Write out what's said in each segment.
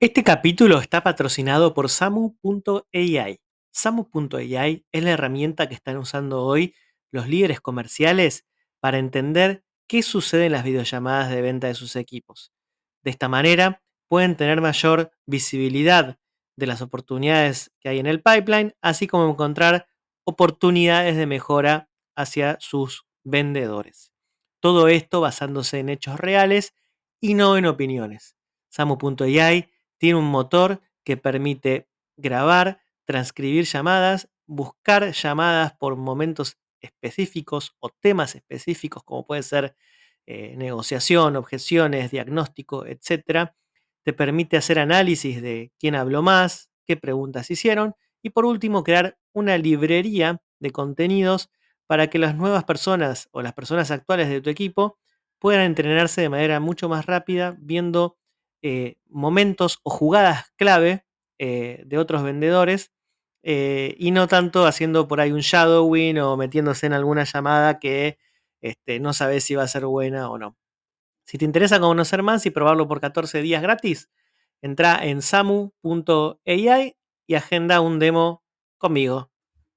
Este capítulo está patrocinado por Samu.ai. Samu.ai es la herramienta que están usando hoy los líderes comerciales para entender qué sucede en las videollamadas de venta de sus equipos. De esta manera, pueden tener mayor visibilidad de las oportunidades que hay en el pipeline, así como encontrar oportunidades de mejora hacia sus vendedores. Todo esto basándose en hechos reales y no en opiniones. Samu.ai tiene un motor que permite grabar, transcribir llamadas, buscar llamadas por momentos específicos o temas específicos, como puede ser negociación, objeciones, diagnóstico, etcétera. Te permite hacer análisis de quién habló más, qué preguntas hicieron y por último crear una librería de contenidos para que las nuevas personas o las personas actuales de tu equipo puedan entrenarse de manera mucho más rápida viendo momentos o jugadas clave de otros vendedores y no tanto haciendo por ahí un shadowing o metiéndose en alguna llamada que no sabes si va a ser buena o no. Si te interesa conocer más y probarlo por 14 días gratis, entra en samu.ai y agenda un demo conmigo.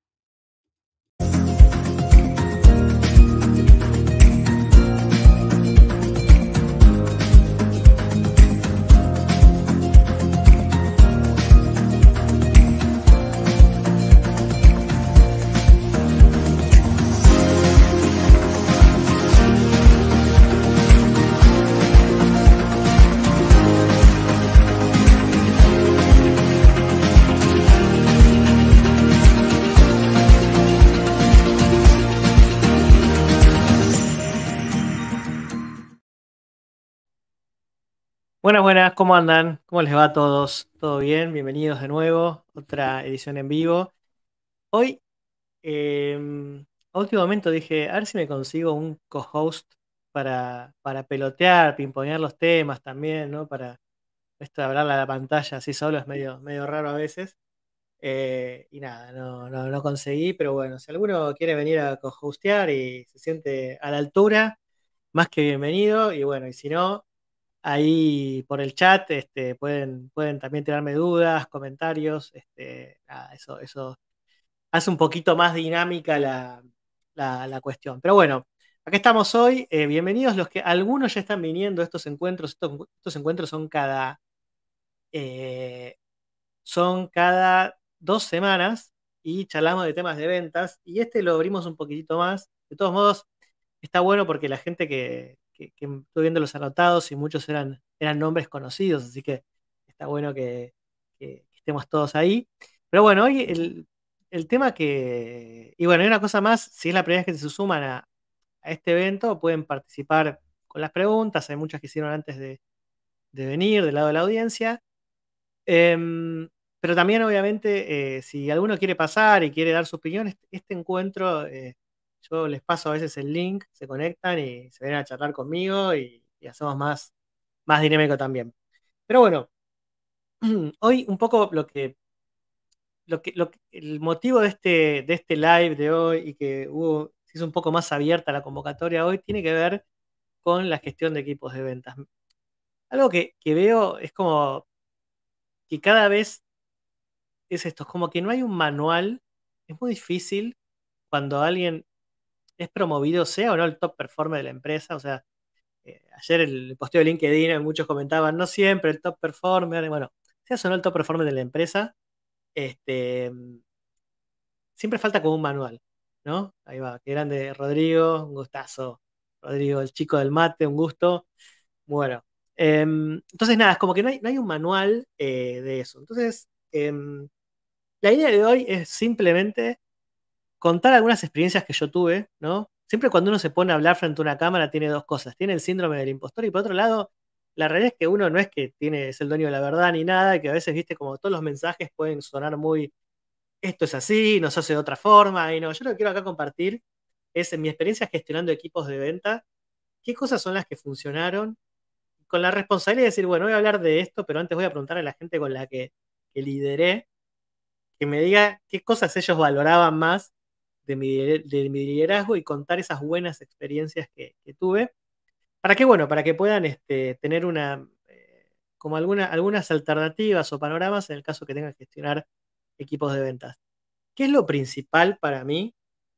Buenas, buenas, ¿cómo andan? ¿Cómo les va a todos? ¿Todo bien? Bienvenidos de nuevo, otra edición en vivo. Hoy, a último momento dije, a ver si me consigo un co-host para pelotear, pimponear los temas también, ¿no? Para esto de hablar a la pantalla así solo es medio raro a veces. Y nada, no conseguí, pero bueno, si alguno quiere venir a co-hostear y se siente a la altura, más que bienvenido. Y bueno, y si no, ahí por el chat pueden también tirarme dudas, comentarios. Nada, eso hace un poquito más dinámica la cuestión. Pero bueno, acá estamos hoy. Bienvenidos los que algunos ya están viniendo a estos encuentros. Estos encuentros eh, son cada 2 semanas y charlamos de temas de ventas. Y este lo abrimos un poquitito más. De todos modos, está bueno porque la gente que estoy viendo los anotados y muchos eran nombres conocidos, así que está bueno que estemos todos ahí. Pero bueno, hoy el tema que. Y bueno, hay una cosa más, si es la primera vez que se suman a este evento, pueden participar con las preguntas, hay muchas que hicieron antes de venir del lado de la audiencia. Em, pero también, obviamente, si alguno quiere pasar y quiere dar su opinión, este encuentro, yo les paso a veces el link, se conectan y se vienen a charlar conmigo y hacemos más dinámico también. Pero bueno, hoy un poco el motivo de este live de hoy y que se hizo un poco más abierta la convocatoria hoy, tiene que ver con la gestión de equipos de ventas. Algo que veo es como que cada vez es esto, es como que no hay un manual, es muy difícil cuando alguien es promovido, sea o no el top performer de la empresa, o sea, ayer el posteo de LinkedIn, muchos comentaban, no siempre el top performer, bueno, sea o no el top performer de la empresa, este, siempre falta como un manual, ¿no? Ahí va, qué grande Rodrigo, un gustazo, Rodrigo, el chico del mate, un gusto, bueno. Entonces, nada, es como que no hay un manual de eso. Entonces, la idea de hoy es simplemente contar algunas experiencias que yo tuve, ¿no? Siempre cuando uno se pone a hablar frente a una cámara tiene dos cosas. Tiene el síndrome del impostor y por otro lado, la realidad es que uno no es que es el dueño de la verdad ni nada, y que a veces, viste, como todos los mensajes pueden sonar muy, esto es así, nos hace de otra forma, y no, yo lo que quiero acá compartir es en mi experiencia gestionando equipos de venta, qué cosas son las que funcionaron, con la responsabilidad de decir, bueno, voy a hablar de esto, pero antes voy a preguntar a la gente con la que lideré, que me diga qué cosas ellos valoraban más de mi liderazgo y contar esas buenas experiencias que tuve. ¿Para qué? Bueno, para que puedan tener una como algunas alternativas o panoramas en el caso que tengan que gestionar equipos de ventas. ¿Qué es lo principal para mí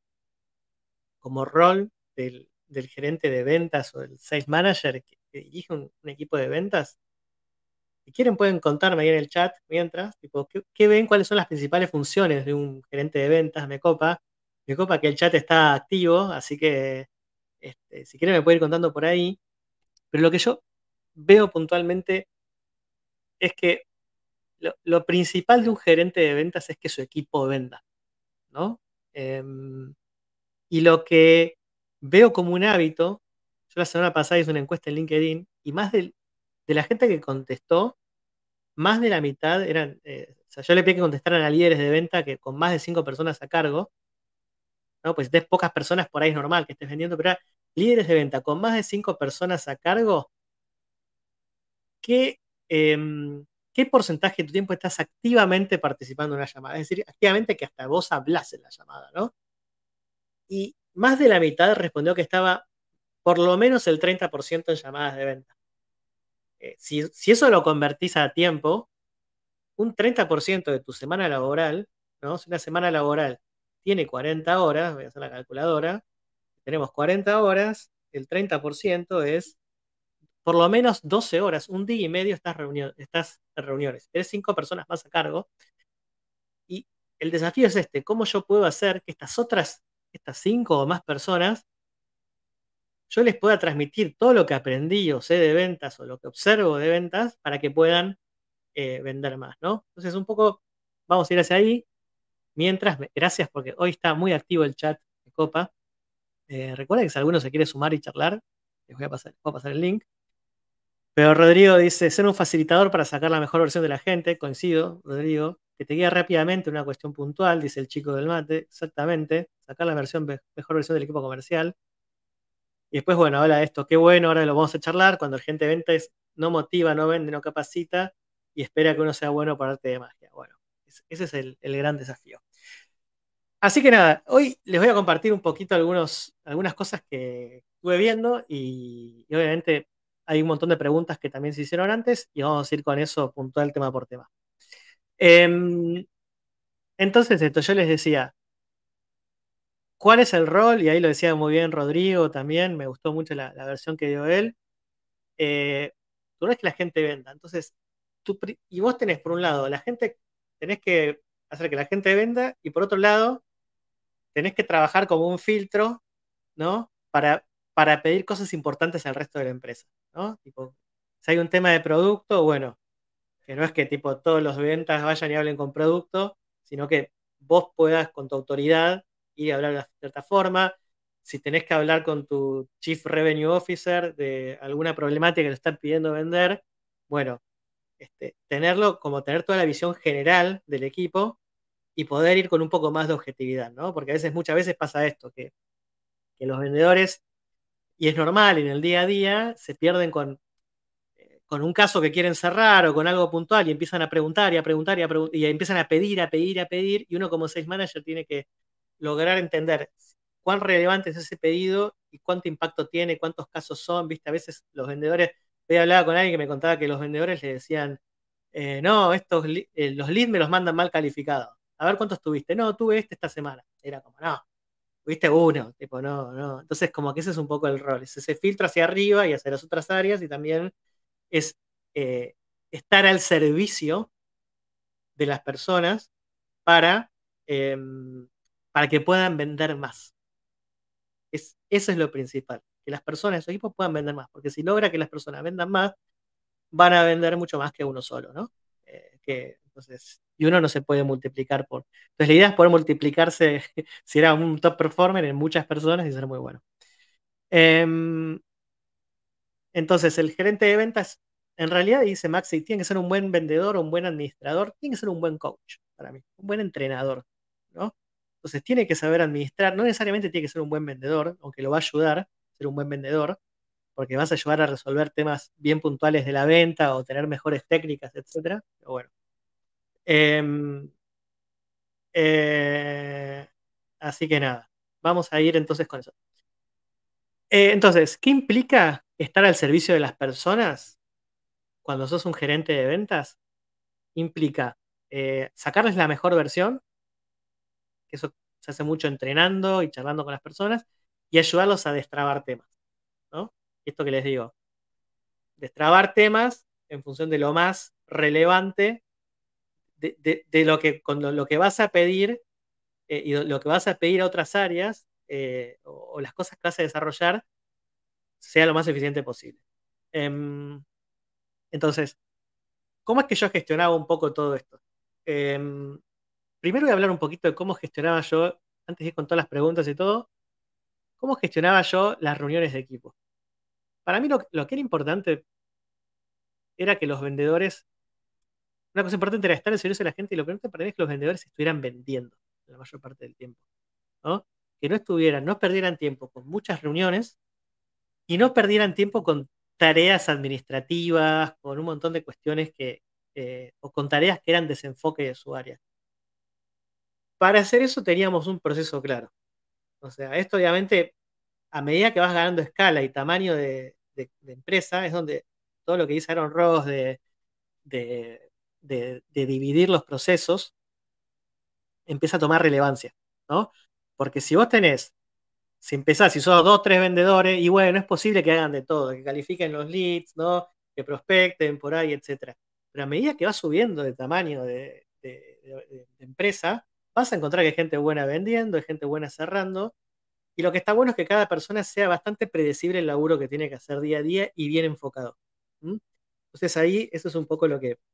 como rol del gerente de ventas o del sales manager que dirige un equipo de ventas? Si quieren pueden contarme ahí en el chat mientras, tipo, ¿qué ven? ¿Cuáles son las principales funciones de un gerente de ventas? Me copa que el chat está activo, así que si quieren me pueden ir contando por ahí. Pero lo que yo veo puntualmente es que lo principal de un gerente de ventas es que su equipo venda, ¿no? Em, y lo que veo como un hábito, yo la semana pasada hice una encuesta en LinkedIn y de la gente que contestó, más de la mitad eran, o sea, yo le pedí que contestaran a líderes de venta que con más de 5 personas a cargo, ¿no? Pues si tenés pocas personas por ahí es normal que estés vendiendo, pero era líderes de venta con más de 5 personas a cargo. ¿Qué, qué porcentaje de tu tiempo estás activamente participando en una llamada? Es decir, activamente que hasta vos hablás en la llamada, ¿no? Y más de la mitad respondió que estaba por lo menos el 30% en llamadas de venta. Si eso lo convertís a tiempo, un 30% de tu semana laboral, ¿no? Si una semana laboral tiene 40 horas, voy a hacer la calculadora, tenemos 40 horas, el 30% es por lo menos 12 horas, un día y medio estás en reuniones. Tienes 5 personas más a cargo. Y el desafío es ¿cómo yo puedo hacer que estas 5 o más personas, yo les pueda transmitir todo lo que aprendí o sé de ventas o lo que observo de ventas para que puedan vender más, ¿no? Entonces, un poco vamos a ir hacia ahí. Mientras, gracias porque hoy está muy activo el chat de Copa. Recuerden que si alguno se quiere sumar y charlar, les voy a pasar el link. Pero Rodrigo dice, ser un facilitador para sacar la mejor versión de la gente, coincido, Rodrigo, que te guía rápidamente en una cuestión puntual, dice el chico del mate, exactamente, sacar la mejor versión del equipo comercial. Y después, bueno, habla de esto, qué bueno, ahora lo vamos a charlar, cuando el gente de ventas no motiva, no vende, no capacita y espera que uno sea bueno para arte de magia. Bueno, ese es el gran desafío. Así que nada, hoy les voy a compartir un poquito algunas cosas que estuve viendo y obviamente hay un montón de preguntas que también se hicieron antes y vamos a ir con eso puntual tema por tema. Em, entonces yo les decía, ¿cuál es el rol? Y ahí lo decía muy bien Rodrigo también, me gustó mucho la versión que dio él. Tú no es que la gente venda, entonces, y vos tenés por un lado, tenés que hacer que la gente venda y por otro lado, tenés que trabajar como un filtro, ¿no? Para pedir cosas importantes al resto de la empresa, ¿no? Tipo, si hay un tema de producto, bueno, que no es que tipo todos los de ventas vayan y hablen con producto, sino que vos puedas con tu autoridad ir a hablar de cierta forma. Si tenés que hablar con tu Chief Revenue Officer de alguna problemática que le están pidiendo vender, bueno, tenerlo como tener toda la visión general del equipo y poder ir con un poco más de objetividad, ¿no? Porque muchas veces pasa esto, que los vendedores, y es normal en el día a día, se pierden con un caso que quieren cerrar o con algo puntual y empiezan a preguntar y a preguntar y empiezan a pedir, a pedir, a pedir, y uno como sales manager tiene que lograr entender cuán relevante es ese pedido y cuánto impacto tiene, cuántos casos son, ¿viste? A veces los vendedores, hoy hablaba con alguien que me contaba que los vendedores le decían, no, los leads me los mandan mal calificados. A ver cuántos tuviste. No, tuve esta semana. Era como, no, tuviste uno, tipo, no, no. Entonces, como que ese es un poco el rol, es ese filtro hacia arriba y hacia las otras áreas y también es eh, estar al servicio de las personas para, eh, para que puedan vender más. Eso es lo principal, que las personas de su equipo puedan vender más, porque si logra que las personas vendan más, van a vender mucho más que uno solo, ¿no? Entonces, y uno no se puede multiplicar por. Entonces, la idea es poder multiplicarse, si era un top performer, en muchas personas y ser muy bueno. Eh, Entonces, el gerente de ventas, en realidad, dice Maxi, tiene que ser un buen vendedor, un buen administrador, tiene que ser un buen coach para mí, un buen entrenador, ¿no? Entonces, tiene que saber administrar, no necesariamente tiene que ser un buen vendedor, aunque lo va a ayudar a ser un buen vendedor, porque vas a ayudar a resolver temas bien puntuales de la venta o tener mejores técnicas, etcétera. Pero bueno. Em, eh, Así que nada, vamos a ir entonces con eso. Entonces, ¿qué implica estar al servicio de las personas? cuando sos un gerente de ventas implica sacarles la mejor versión, que eso se hace mucho entrenando y charlando con las personas, y ayudarlos a destrabar temas, ¿no? Esto que les digo, destrabar temas en función de lo más relevante de lo que, con lo que vas a pedir y lo que vas a pedir a otras áreas o las cosas que vas a desarrollar sea lo más eficiente posible. Em, entonces, ¿cómo es que yo gestionaba un poco todo esto? Em, Primero voy a hablar un poquito de cómo gestionaba yo, antes de ir con todas las preguntas y todo, cómo gestionaba yo las reuniones de equipo. Para mí lo que era importante era que los vendedores, una cosa importante era estar al servicio de la gente y lo importante para mí es que los vendedores estuvieran vendiendo la mayor parte del tiempo, ¿no? Que no estuvieran, no perdieran tiempo con muchas reuniones y no perdieran tiempo con tareas administrativas, con un montón de cuestiones o con tareas que eran desenfoque de su área. Para hacer eso teníamos un proceso claro. O sea, esto obviamente, a medida que vas ganando escala y tamaño de empresa, es donde todo lo que dice Aaron Ross de, de dividir los procesos empieza a tomar relevancia, ¿no? Porque si vos tenés, si empezás, si sos dos, tres vendedores, y bueno, es posible que hagan de todo, que califiquen los leads, ¿no? Que prospecten por ahí, etcétera. Pero a medida que vas subiendo de tamaño de empresa, vas a encontrar que hay gente buena vendiendo, hay gente buena cerrando, y lo que está bueno es que cada persona sea bastante predecible el laburo que tiene que hacer día a día y bien enfocado. ¿Mm? Entonces ahí, eso es un poco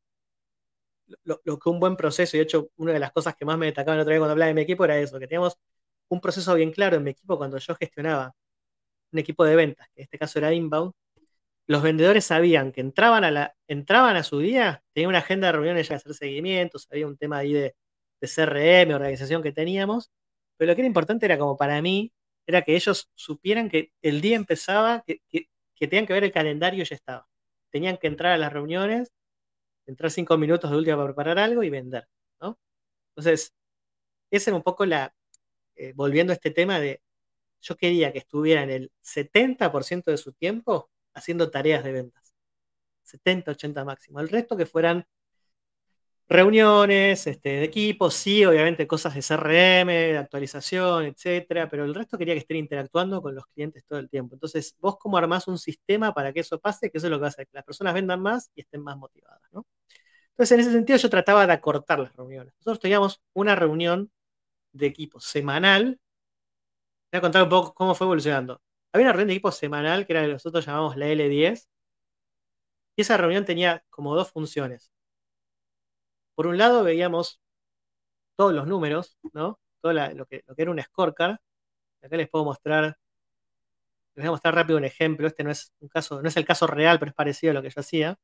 lo que un buen proceso, y de hecho, una de las cosas que más me destacaba la otra vez cuando hablaba de mi equipo era eso, que teníamos un proceso bien claro en mi equipo cuando yo gestionaba un equipo de ventas, que en este caso era inbound. Los vendedores sabían que entraban a su día, tenían una agenda de reuniones ya de hacer seguimientos, había un tema ahí de CRM, organización que teníamos, pero lo que era importante era como para mí, era que ellos supieran que el día empezaba, que tenían que ver el calendario y ya estaba. Tenían que entrar a las reuniones, entrar 5 minutos de última para preparar algo y vender, ¿no? Entonces, ese era un poco volviendo a este tema yo quería que estuvieran el 70% de su tiempo haciendo tareas de ventas. 70, 80 máximo. El resto que fueran reuniones de equipos, sí, obviamente cosas de CRM, de actualización, etcétera, pero el resto quería que estén interactuando con los clientes todo el tiempo. Entonces, vos cómo armás un sistema para que eso pase, que eso es lo que va a hacer, que las personas vendan más y estén más motivadas, ¿no? Entonces, en ese sentido, yo trataba de acortar las reuniones. Nosotros teníamos una reunión de equipo semanal. Voy a contar un poco cómo fue evolucionando. Había una reunión de equipo semanal que era lo que nosotros llamamos la L10, y esa reunión tenía como dos funciones. Por un lado veíamos todos los números, ¿no? Lo que era un scorecard. Acá les voy a mostrar rápido un ejemplo. Este no es un caso, no es el caso real, pero es parecido a lo que yo hacía.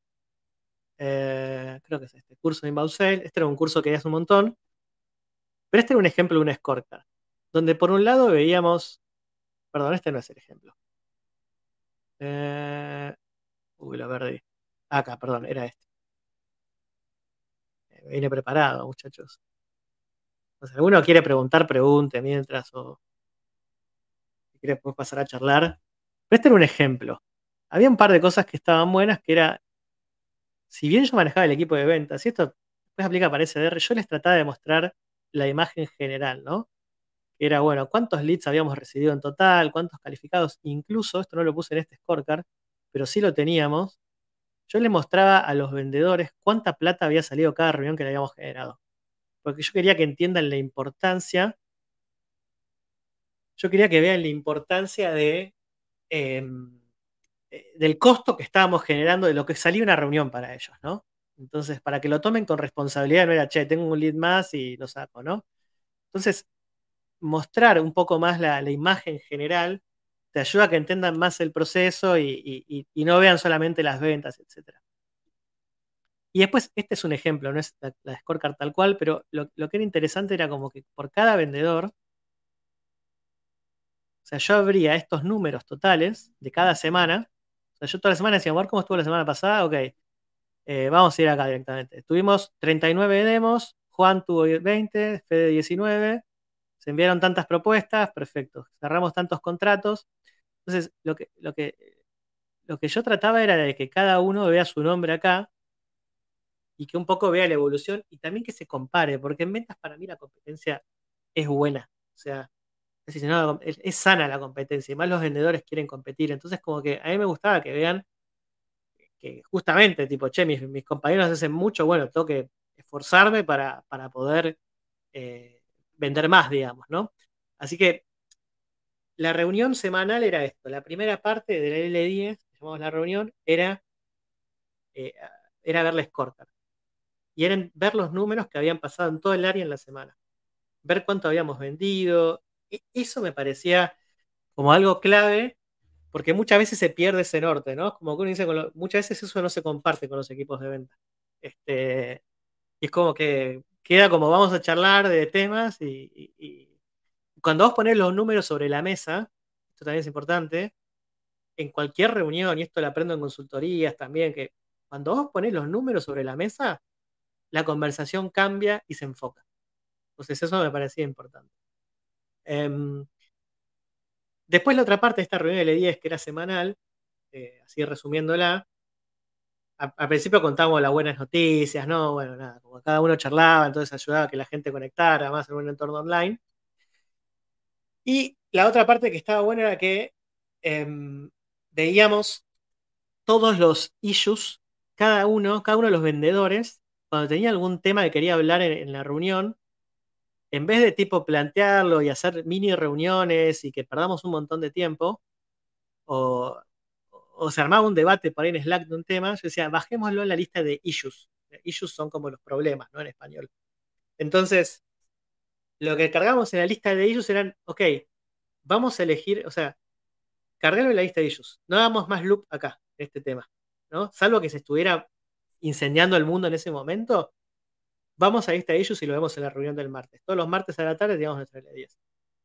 Creo que es este curso de Inbound Sales. Este era un curso que hace un montón, pero este era un ejemplo de un scorecard, donde por un lado veíamos, perdón, este no es el ejemplo. Lo perdí. Acá, perdón, era este. Vine preparado, muchachos. O sea, alguno quiere preguntar, pregunte mientras, o si quiere después pasar a charlar. Pero este era un ejemplo. Había un par de cosas que estaban buenas, que era, si bien yo manejaba el equipo de ventas, y esto después aplica para SDR, yo les trataba de mostrar la imagen general, ¿no? Que era, bueno, cuántos leads habíamos recibido en total, cuántos calificados, incluso, esto no lo puse en este scorecard, pero sí lo teníamos. Yo les mostraba a los vendedores cuánta plata había salido cada reunión que le habíamos generado. Porque yo quería que entiendan la importancia, yo quería que vean la importancia del costo que estábamos generando, de lo que salía una reunión para ellos, ¿no? Entonces, para que lo tomen con responsabilidad, no era, che, tengo un lead más y lo saco, ¿no? Entonces, mostrar un poco más la imagen general te ayuda a que entiendan más el proceso y no vean solamente las ventas, etcétera. Y después, este es un ejemplo, no es la scorecard tal cual, pero lo que era interesante era como que por cada vendedor, o sea, yo abría estos números totales de cada semana. O sea, yo toda la semana decía, ¿cómo estuvo la semana pasada? Ok, vamos a ir acá directamente. Tuvimos 39 demos, Juan tuvo 20, Fede 19, se enviaron tantas propuestas, perfecto. Cerramos tantos contratos. Entonces, lo que lo que yo trataba era de que cada uno vea su nombre acá y que un poco vea la evolución y también que se compare, porque en ventas para mí la competencia es buena. O sea, es, decir, no, es sana la competencia y más los vendedores quieren competir. Entonces, como que a mí me gustaba que vean que justamente, tipo, che, mis compañeros hacen mucho, bueno, tengo que esforzarme para poder vender más, digamos, ¿no? Así que la reunión semanal era esto. La primera parte del L10, que llamamos la reunión, eh, era ver la scorecard. Y eran ver los números que habían pasado en todo el área en la semana. Ver cuánto habíamos vendido. Eso me parecía como algo clave, porque muchas veces se pierde ese norte, ¿no? Como que uno dice, muchas veces eso no se comparte con los equipos de venta. Y es como que queda como vamos a charlar de temas y cuando vos ponés los números sobre la mesa, esto también es importante, en cualquier reunión, y esto lo aprendo en consultorías también, que cuando vos ponés los números sobre la mesa, la conversación cambia y se enfoca. Entonces eso me parecía importante. Em, Después la otra parte de esta reunión de L10, que era semanal, así resumiéndola, al principio contábamos las buenas noticias, ¿no? Bueno, nada, como cada uno charlaba, entonces ayudaba a que la gente conectara más en un entorno online. Y la otra parte que estaba buena era que em, veíamos todos los issues, cada uno de los vendedores, cuando tenía algún tema que quería hablar en la reunión, en vez de tipo plantearlo y hacer mini reuniones y que perdamos un montón de tiempo, o, o se armaba un debate por ahí en Slack de un tema, yo decía, bajémoslo en la lista de issues. Issues son como los problemas, ¿no? En español. Entonces, lo que cargamos en la lista de issues eran, ok, vamos a elegir, o sea, cargarlo en la lista de issues. No hagamos más loop acá, en este tema, ¿no? Salvo que se estuviera incendiando el mundo en ese momento, vamos a la lista de issues y lo vemos en la reunión del martes. Todos los martes a la tarde digamos nuestra L10.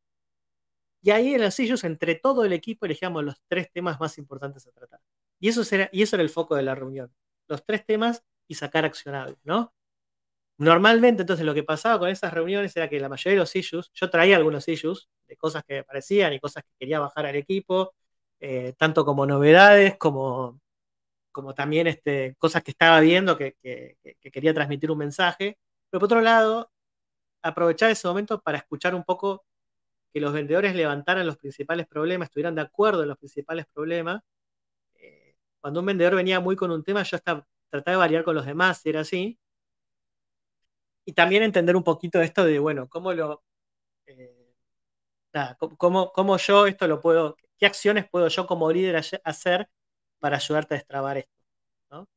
Y ahí en los issues, entre todo el equipo, elegíamos los tres temas más importantes a tratar. Y eso era el foco de la reunión. Los tres temas y sacar accionables, ¿no? Normalmente, entonces, lo que pasaba con esas reuniones era que la mayoría de los issues, yo traía algunos issues de cosas que me parecían y cosas que quería bajar al equipo, tanto como novedades, como también cosas que estaba viendo que quería transmitir un mensaje. Pero por otro lado, aprovechar ese momento para escuchar un poco que los vendedores levantaran los principales problemas, estuvieran de acuerdo en los principales problemas. Cuando un vendedor venía muy con un tema, yo hasta trataba de variar con los demás, si era así. Y también entender un poquito esto de, bueno, eh, nada, cómo yo esto lo puedo, qué acciones puedo yo como líder hacer para ayudarte a destrabar esto, ¿no?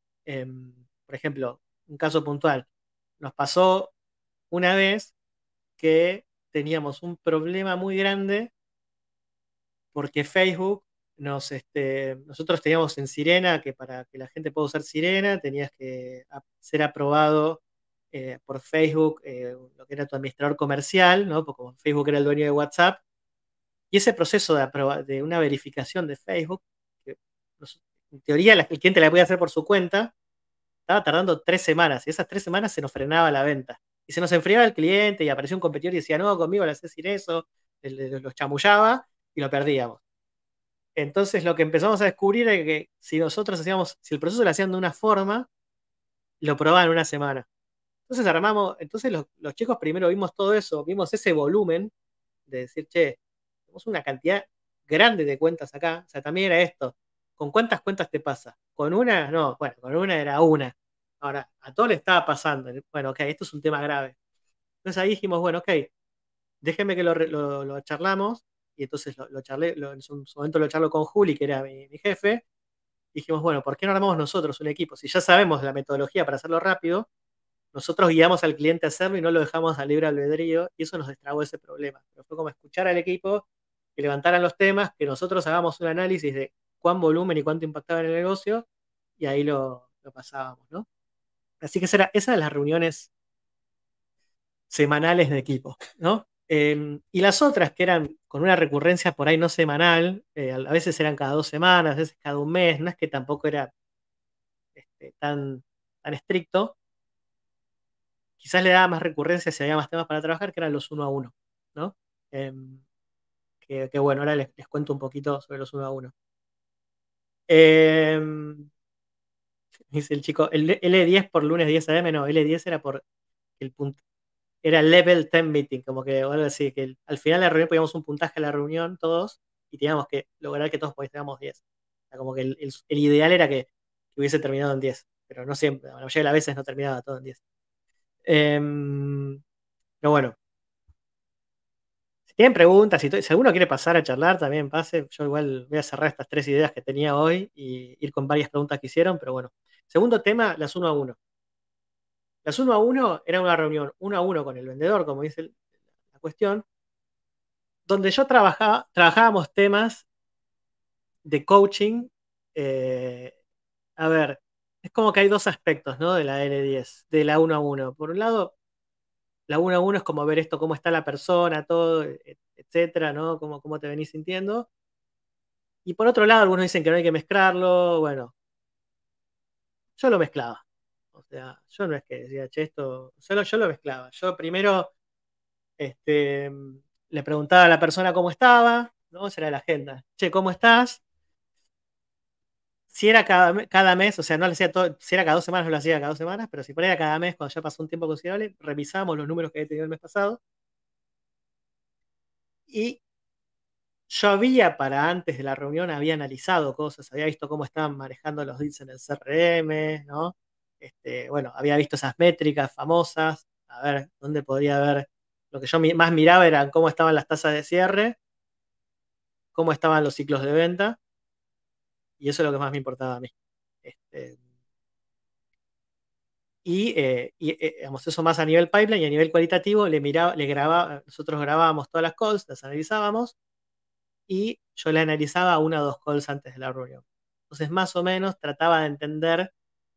Por ejemplo, un caso puntual. Nos pasó una vez que teníamos un problema muy grande porque Facebook nosotros teníamos en Sirena que para que la gente pueda usar Sirena tenías que ser aprobado por Facebook, lo que era tu administrador comercial, ¿no? Porque como Facebook era el dueño de WhatsApp, y ese proceso de una verificación de Facebook, que en teoría el cliente la podía hacer por su cuenta, estaba tardando 3 semanas, y esas 3 semanas se nos frenaba la venta. Y se nos enfriaba el cliente y apareció un competidor y decía, no, conmigo le haces sin eso, los chamullaba y lo perdíamos. Entonces lo que empezamos a descubrir es que si el proceso lo hacían de una forma, lo probaban en una semana. Entonces los chicos primero vimos todo eso, vimos ese volumen de decir, che, tenemos una cantidad grande de cuentas acá. O sea, también era esto. ¿Con cuántas cuentas te pasa? ¿Con una? No, bueno, con una era una. Ahora, a todos le estaba pasando. Bueno, ok, esto es un tema grave. Entonces ahí dijimos, bueno, ok, déjenme que lo charlamos. Y entonces lo charlé, en su momento lo charlo con Juli, que era mi jefe. Dijimos, bueno, ¿por qué no armamos nosotros un equipo? Si ya sabemos la metodología para hacerlo rápido, nosotros guiamos al cliente a hacerlo y no lo dejamos al libre albedrío, y eso nos destrabó ese problema. Pero fue como escuchar al equipo, que levantaran los temas, que nosotros hagamos un análisis de cuán volumen y cuánto impactaba en el negocio, y ahí lo pasábamos, ¿no? Así que esas eran las reuniones semanales de equipo, ¿no? Y las otras que eran con una recurrencia por ahí no semanal, a veces eran cada 2 semanas, a veces cada un mes, no es que tampoco era tan estricto, quizás le daba más recurrencia si había más temas para trabajar, que eran los uno a uno, ¿no? Em, que bueno, ahora les cuento un poquito sobre los uno a uno. Em, Dice el chico, el L10 por lunes 10 a.m. No, L10 era por el punto. Era level 10 meeting, como que o algo así, que al final de la reunión poníamos un puntaje a la reunión todos y teníamos que lograr que todos tuviéramos 10. O sea, como que el ideal era que hubiese terminado en 10, pero no siempre, la mayoría de las veces no terminaba todo en 10. Pero bueno, si tienen preguntas, si alguno quiere pasar a charlar, también pase. Yo igual voy a cerrar estas tres ideas que tenía hoy y ir con varias preguntas que hicieron, pero bueno. Segundo tema, las uno a uno. Las uno a uno era una reunión uno a uno con el vendedor, como dice la cuestión, donde yo trabajábamos temas de coaching. eh, a ver, es como que hay dos aspectos, ¿no? De la L10, de la uno a uno. Por un lado, la uno a uno es como ver esto, cómo está la persona, todo, etcétera, ¿no? Cómo te venís sintiendo. Y por otro lado, algunos dicen que no hay que mezclarlo. Bueno, yo lo mezclaba. O sea, yo no es que decía, che, esto, solo yo lo mezclaba. Yo primero este, le preguntaba a la persona cómo estaba, ¿no? Esa era la agenda. Che, ¿cómo estás? Si era cada mes, o sea, no lo hacía todo, si era cada 2 semanas, no lo hacía cada 2 semanas, pero si por ahí era cada mes, cuando ya pasó un tiempo considerable, revisábamos los números que había tenido el mes pasado. Y yo había, para antes de la reunión, había analizado cosas, había visto cómo estaban manejando los deals en el CRM, ¿no? Bueno, había visto esas métricas famosas, a ver dónde podría haber. Lo que yo más miraba eran cómo estaban las tasas de cierre, cómo estaban los ciclos de venta, y eso es lo que más me importaba a mí. Este, digamos, eso más a nivel pipeline y a nivel cualitativo, le grababa, nosotros grabábamos todas las calls, las analizábamos y yo le analizaba una o dos calls antes de la reunión. Entonces, más o menos trataba de entender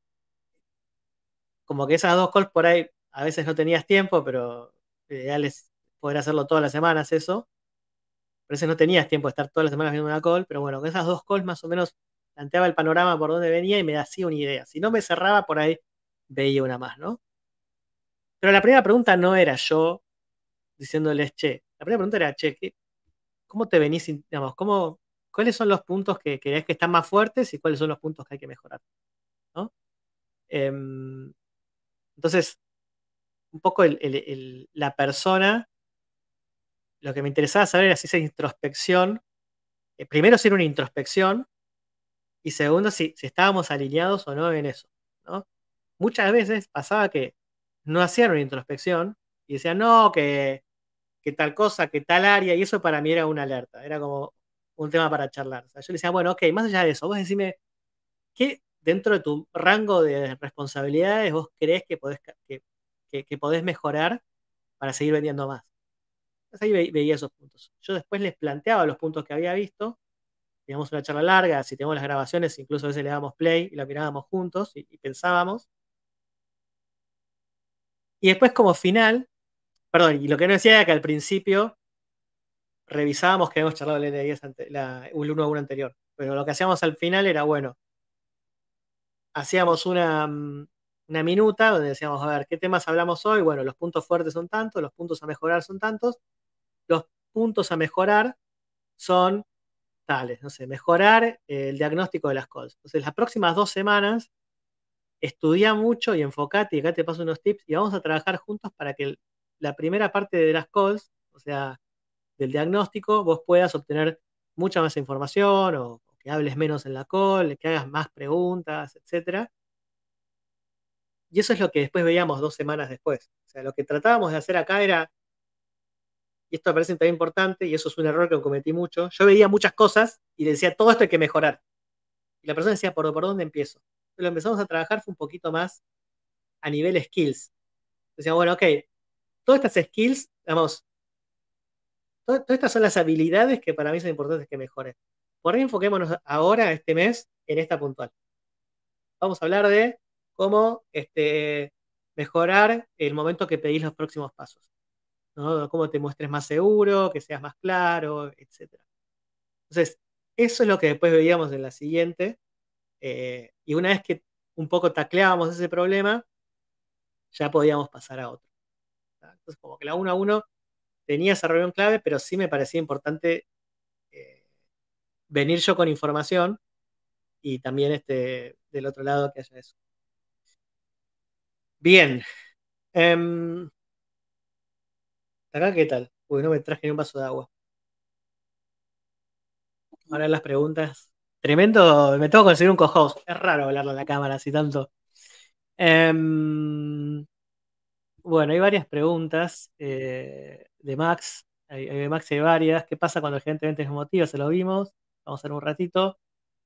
como que esas dos calls por ahí a veces no tenías tiempo, pero lo ideal es poder hacerlo todas las semanas eso. A veces no tenías tiempo de estar todas las semanas viendo una call, pero bueno, con esas dos calls más o menos planteaba el panorama por donde venía y me hacía una idea. Si no me cerraba por ahí, veía una más, ¿no? Pero la primera pregunta no era yo diciéndoles, che, la primera pregunta era, che, ¿cómo te venís, digamos, cuáles son los puntos que crees que están más fuertes y cuáles son los puntos que hay que mejorar, ¿no? Em, entonces, un poco la persona, lo que me interesaba saber era si esa introspección, primero si era una introspección y segundo si estábamos alineados o no en eso, ¿no? Muchas veces pasaba que no hacían una introspección y decían, no, que tal cosa, que tal área, y eso para mí era una alerta, era como un tema para charlar. O sea, yo le decía, bueno, ok, más allá de eso, vos decime, ¿qué dentro de tu rango de responsabilidades vos creés que podés mejorar para seguir vendiendo más? Entonces ahí veía esos puntos. Yo después les planteaba los puntos que había visto, teníamos una charla larga, si tenemos las grabaciones, incluso a veces le dábamos play y la mirábamos juntos y pensábamos. Y después como final, perdón, y lo que no decía era que al principio revisábamos que habíamos charlado el N10 el 1 a 1 anterior. Pero lo que hacíamos al final era, bueno, hacíamos una minuta donde decíamos, a ver, ¿qué temas hablamos hoy? Bueno, los puntos fuertes son tantos, los puntos a mejorar son tantos. Los puntos a mejorar son tales, no sé, mejorar el diagnóstico de las calls. Entonces, las próximas 2 semanas, estudia mucho y enfocate, y acá te paso unos tips, y vamos a trabajar juntos para que la primera parte de las calls, o sea, del diagnóstico, vos puedas obtener mucha más información o que hables menos en la call, que hagas más preguntas, etcétera. Y eso es lo que después veíamos 2 semanas después. O sea, lo que tratábamos de hacer acá era, y esto me parece también importante, y eso es un error que cometí mucho, yo veía muchas cosas y le decía, todo esto hay que mejorar. Y la persona decía, ¿por dónde empiezo? Entonces, lo empezamos a trabajar fue un poquito más a nivel skills. Decía, bueno, ok, todas estas skills, digamos, todas estas son las habilidades que para mí son importantes que mejoren. Por ahí enfoquémonos ahora, este mes, en esta puntual. Vamos a hablar de cómo mejorar el momento que pedís los próximos pasos, ¿no? Cómo te muestres más seguro, que seas más claro, etcétera. Entonces, eso es lo que después veíamos en la siguiente. Y una vez que un poco tacleábamos ese problema, ya podíamos pasar a otro. ¿Tá? Entonces, como que la uno a uno tenía esa reunión clave, pero sí me parecía importante venir yo con información y también del otro lado que haya eso. Bien. em, ¿Acá qué tal? Uy, no me traje ni un vaso de agua. Ahora las preguntas. Tremendo, me tengo que conseguir un co-host. Es raro hablarle a la cámara así tanto. Em, bueno, hay varias preguntas de Max. De Max hay varias. ¿Qué pasa cuando el gerente de ventas es motiva? Se lo vimos. Vamos a hacer un ratito.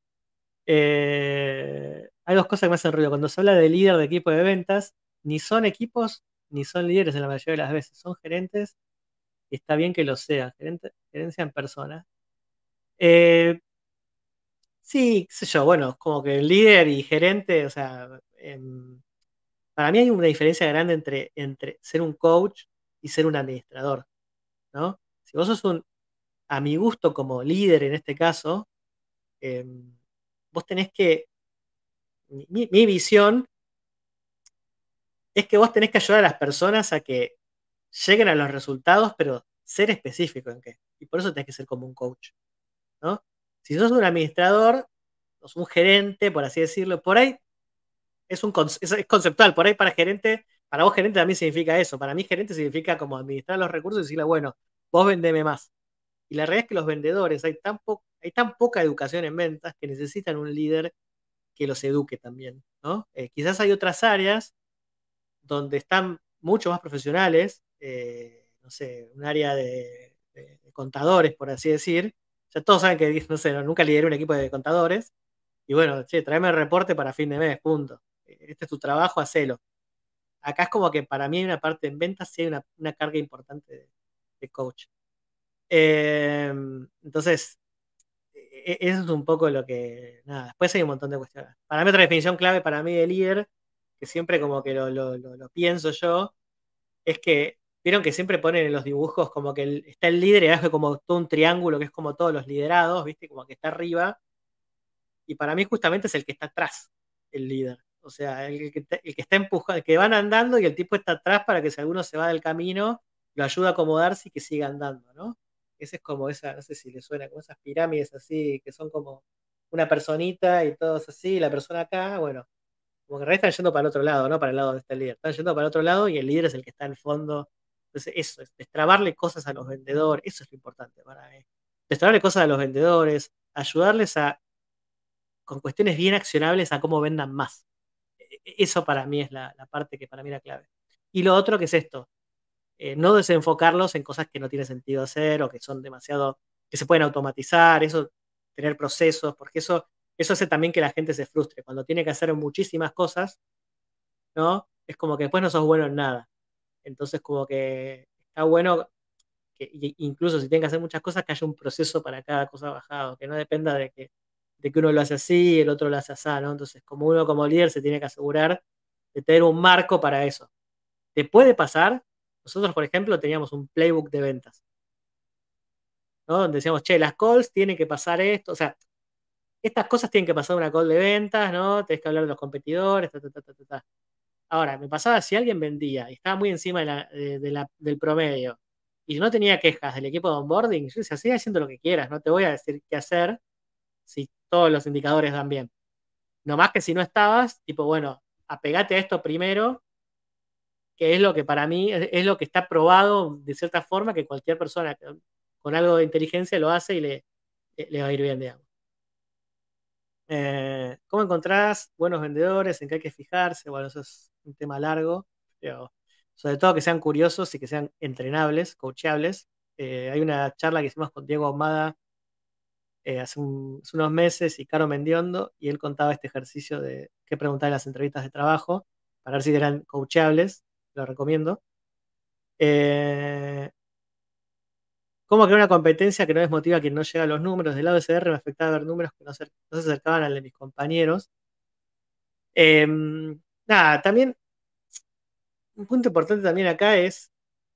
Hay dos cosas que me hacen ruido. Cuando se habla de líder de equipo de ventas, ni son equipos ni son líderes en la mayoría de las veces. Son gerentes y está bien que lo sean. Gerencia en persona. Eh, sí, qué sé yo. Bueno, como que líder y gerente, o sea, para mí hay una diferencia grande entre ser un coach y ser un administrador, ¿no? Si vos sos a mi gusto como líder en este caso, eh, vos tenés que, mi visión es que vos tenés que ayudar a las personas a que lleguen a los resultados, pero ser específico en qué. Y por eso tenés que ser como un coach, ¿no? Si sos un administrador, sos un gerente, por así decirlo, por ahí es conceptual, por ahí para vos gerente también significa eso. Para mí gerente significa como administrar los recursos y decirle, bueno, vos vendeme más. Y la realidad es que los vendedores, hay tan poca educación en ventas que necesitan un líder que los eduque también, ¿no? Quizás hay otras áreas donde están mucho más profesionales, no sé, un área de contadores, por así decir. Ya todos saben que, no sé, nunca lideré un equipo de contadores. Y bueno, che, tráeme el reporte para fin de mes, punto. Este es tu trabajo, hacelo. Acá es como que para mí hay una parte en ventas, sí hay una carga importante de coach. Entonces, eso es un poco lo que. Nada, después hay un montón de cuestiones. Para mí, otra definición clave para mí de líder, que siempre como que lo pienso yo, es que. Vieron que siempre ponen en los dibujos como que está el líder y abajo como todo un triángulo que es como todos los liderados, ¿viste? Como que está arriba. Y para mí, justamente es el que está atrás, el líder. O sea, el que está empujando, el que van andando y el tipo está atrás para que si alguno se va del camino, lo ayuda a acomodarse y que siga andando, ¿no? Ese es como esa, no sé si le suena, como esas pirámides así, que son como una personita y todos así, y la persona acá, bueno, como que en realidad están yendo para el otro lado, ¿no? Para el lado de este líder. Están yendo para el otro lado y el líder es el que está al fondo. Entonces, eso, es destrabarle cosas a los vendedores, eso es lo importante para mí. Destrabarle cosas a los vendedores, ayudarles con cuestiones bien accionables a cómo vendan más. Eso para mí es la parte que para mí era clave. Y lo otro que es esto, no desenfocarlos en cosas que no tiene sentido hacer o que son demasiado, que se pueden automatizar, eso, tener procesos, porque eso hace también que la gente se frustre. Cuando tiene que hacer muchísimas cosas, ¿no? Es como que después no sos bueno en nada. Entonces, como que está bueno que incluso si tenga que hacer muchas cosas, que haya un proceso para cada cosa bajado, que no dependa de que uno lo hace así y el otro lo hace así, ¿no? Entonces, como uno como líder se tiene que asegurar de tener un marco para eso. ¿Te puede pasar? Nosotros, por ejemplo, teníamos un playbook de ventas, ¿no? Donde decíamos, che, las calls tienen que pasar esto, o sea, estas cosas tienen que pasar una call de ventas, ¿no? Tenés que hablar de los competidores, ta, ta, ta, ta, ta, ta. Ahora, me pasaba si alguien vendía y estaba muy encima del promedio y no tenía quejas del equipo de onboarding, yo decía, sigue haciendo lo que quieras, no te voy a decir qué hacer si todos los indicadores dan bien. No más que si no estabas, tipo, bueno, apegate a esto primero, que es lo que para mí es lo que está probado de cierta forma que cualquier persona con algo de inteligencia lo hace y le va a ir bien, digamos. ¿Cómo encontrás buenos vendedores? ¿En qué hay que fijarse? Bueno, eso es un tema largo, pero sobre todo que sean curiosos y que sean entrenables, coachables. Hay una charla que hicimos con Diego Ahumada hace unos meses y Caro Mendiondo, y él contaba este ejercicio de qué preguntar en las entrevistas de trabajo para ver si eran coachables. Lo recomiendo. Eh, ¿Cómo crear una competencia que no desmotiva a quien no llega a los números? Del lado de SDR me afectaba ver números que no se acercaban al de mis compañeros. Nada, también un punto importante también acá es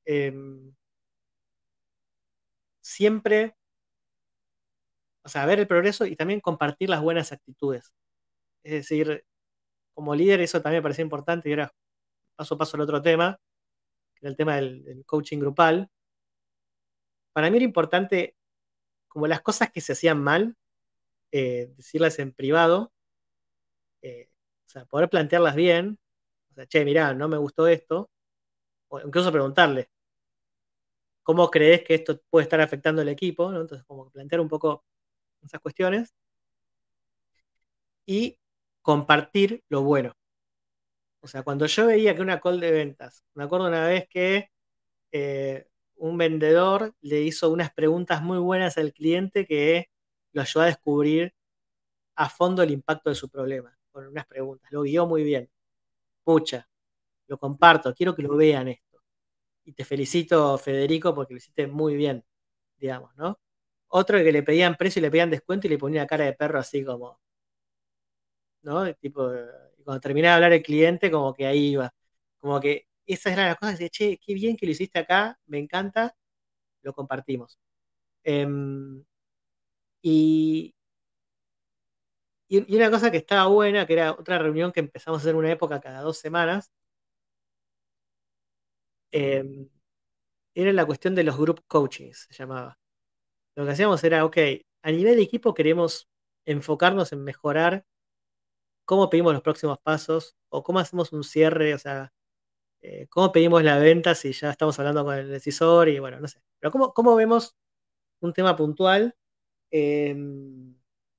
siempre, o sea, ver el progreso y también compartir las buenas actitudes. Es decir, como líder eso también me parecía importante y ahora paso a paso al otro tema, que era el tema del coaching grupal. Para mí era importante como las cosas que se hacían mal, decirlas en privado, o sea, poder plantearlas bien, o sea, che, mirá, no me gustó esto, o incluso preguntarle, ¿cómo crees que esto puede estar afectando al equipo? ¿No? Entonces, como plantear un poco esas cuestiones y compartir lo bueno. O sea, cuando yo veía que una call de ventas, me acuerdo una vez que un vendedor le hizo unas preguntas muy buenas al cliente que lo ayudó a descubrir a fondo el impacto de su problema, con unas preguntas. Lo guió muy bien. Pucha, lo comparto, quiero que lo vean esto. Y te felicito, Federico, porque lo hiciste muy bien, digamos, ¿no? Otro que le pedían precio y le pedían descuento y le ponía cara de perro así como, ¿no? Tipo, y cuando terminaba de hablar el cliente, como que ahí iba. Como que esas eran las cosas de, che, qué bien que lo hiciste acá, me encanta, lo compartimos. Em, y, y una cosa que estaba buena, que era otra reunión que empezamos a hacer una época cada 2 semanas, em, era la cuestión de los group coachings, se llamaba. Lo que hacíamos era, ok, a nivel de equipo queremos enfocarnos en mejorar cómo pedimos los próximos pasos o cómo hacemos un cierre, o sea, cómo pedimos la venta si ya estamos hablando con el decisor y bueno, no sé. Pero cómo vemos un tema puntual, em,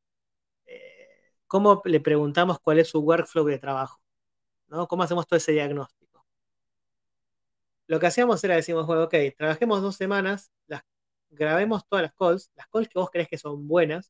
cómo le preguntamos cuál es su workflow de trabajo, ¿no? ¿Cómo hacemos todo ese diagnóstico? Lo que hacíamos era decimos, bueno, ok, trabajemos 2 semanas, grabemos todas las calls que vos crees que son buenas,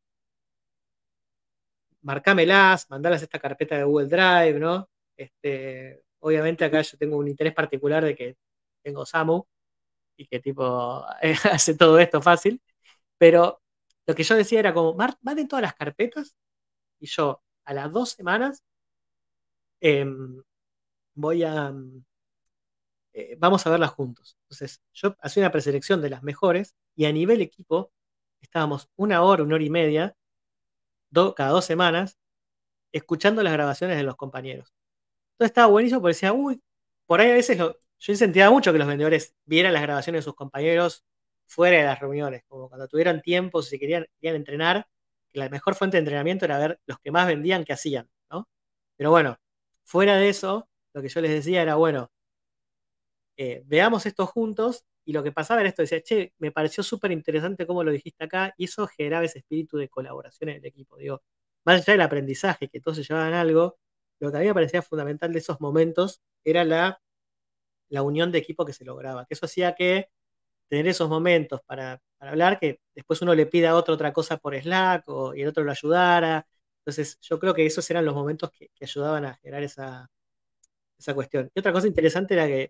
marcámelas, mandalas a esta carpeta de Google Drive, ¿no? Obviamente acá yo tengo un interés particular de que tengo Samu y que tipo hace todo esto fácil, pero lo que yo decía era como, manden todas las carpetas y yo a las 2 semanas em, voy a, vamos a verlas juntos. Entonces yo hacía una preselección de las mejores y a nivel equipo estábamos una hora y media, cada 2 semanas, escuchando las grabaciones de los compañeros. Entonces estaba buenísimo porque decía, uy, por ahí a veces yo incentivaba mucho que los vendedores vieran las grabaciones de sus compañeros fuera de las reuniones, como cuando tuvieran tiempo, si querían entrenar, que la mejor fuente de entrenamiento era ver los que más vendían qué hacían, ¿no? Pero bueno, fuera de eso, lo que yo les decía era, bueno, veamos esto juntos, y lo que pasaba era esto, decía, che, me pareció súper interesante cómo lo dijiste acá, y eso generaba ese espíritu de colaboración en el equipo, digo, más allá del aprendizaje, que todos se llevaban algo, lo que a mí me parecía fundamental de esos momentos era la unión de equipo que se lograba, que eso hacía que tener esos momentos para hablar, que después uno le pida a otro otra cosa por Slack y el otro lo ayudara. Entonces, yo creo que esos eran los momentos que ayudaban a generar esa cuestión. Y otra cosa interesante era que,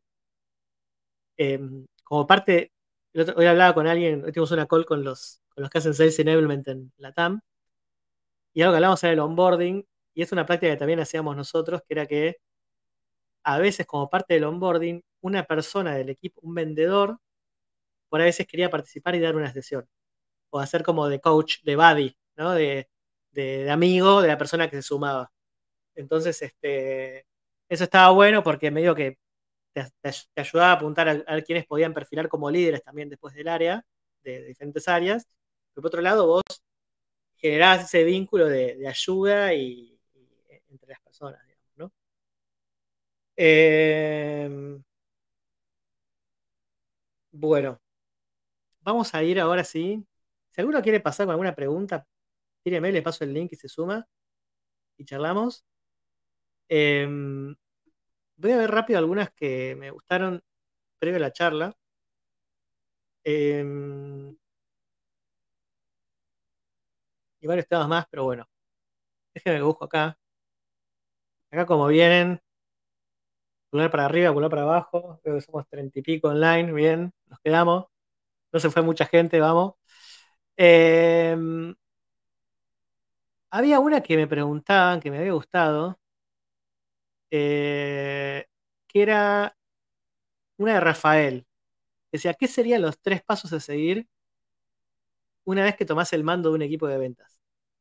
como parte, hoy hablaba con alguien, hoy tuvimos una call con los que hacen Sales Enablement en la TAM, y algo que hablábamos era el onboarding, y es una práctica que también hacíamos nosotros, que era que a veces como parte del onboarding, una persona del equipo, un vendedor, por a veces quería participar y dar una sesión, o hacer como de coach, de buddy, ¿no? De amigo de la persona que se sumaba. Entonces, eso estaba bueno porque medio que te ayudaba a apuntar a ver quiénes podían perfilar como líderes también después del área, de diferentes áreas. Pero por otro lado, vos generabas ese vínculo de ayuda entre las personas, digamos, ¿no? Eh, bueno, vamos a ir ahora sí. Si alguno quiere pasar con alguna pregunta, tíreme, le paso el link y se suma y charlamos. Em, Voy a ver rápido algunas que me gustaron previo a la charla. Em, y varios temas más, pero bueno, déjenme que busco acá. Acá como vienen, pulgar para arriba, pulgar para abajo. Creo que somos 30 y pico online, bien, nos quedamos. No se fue mucha gente, vamos. Em, Había una que me preguntaban, que me había gustado, eh, que era una de Rafael. Decía, ¿qué serían los 3 pasos a seguir una vez que tomás el mando de un equipo de ventas?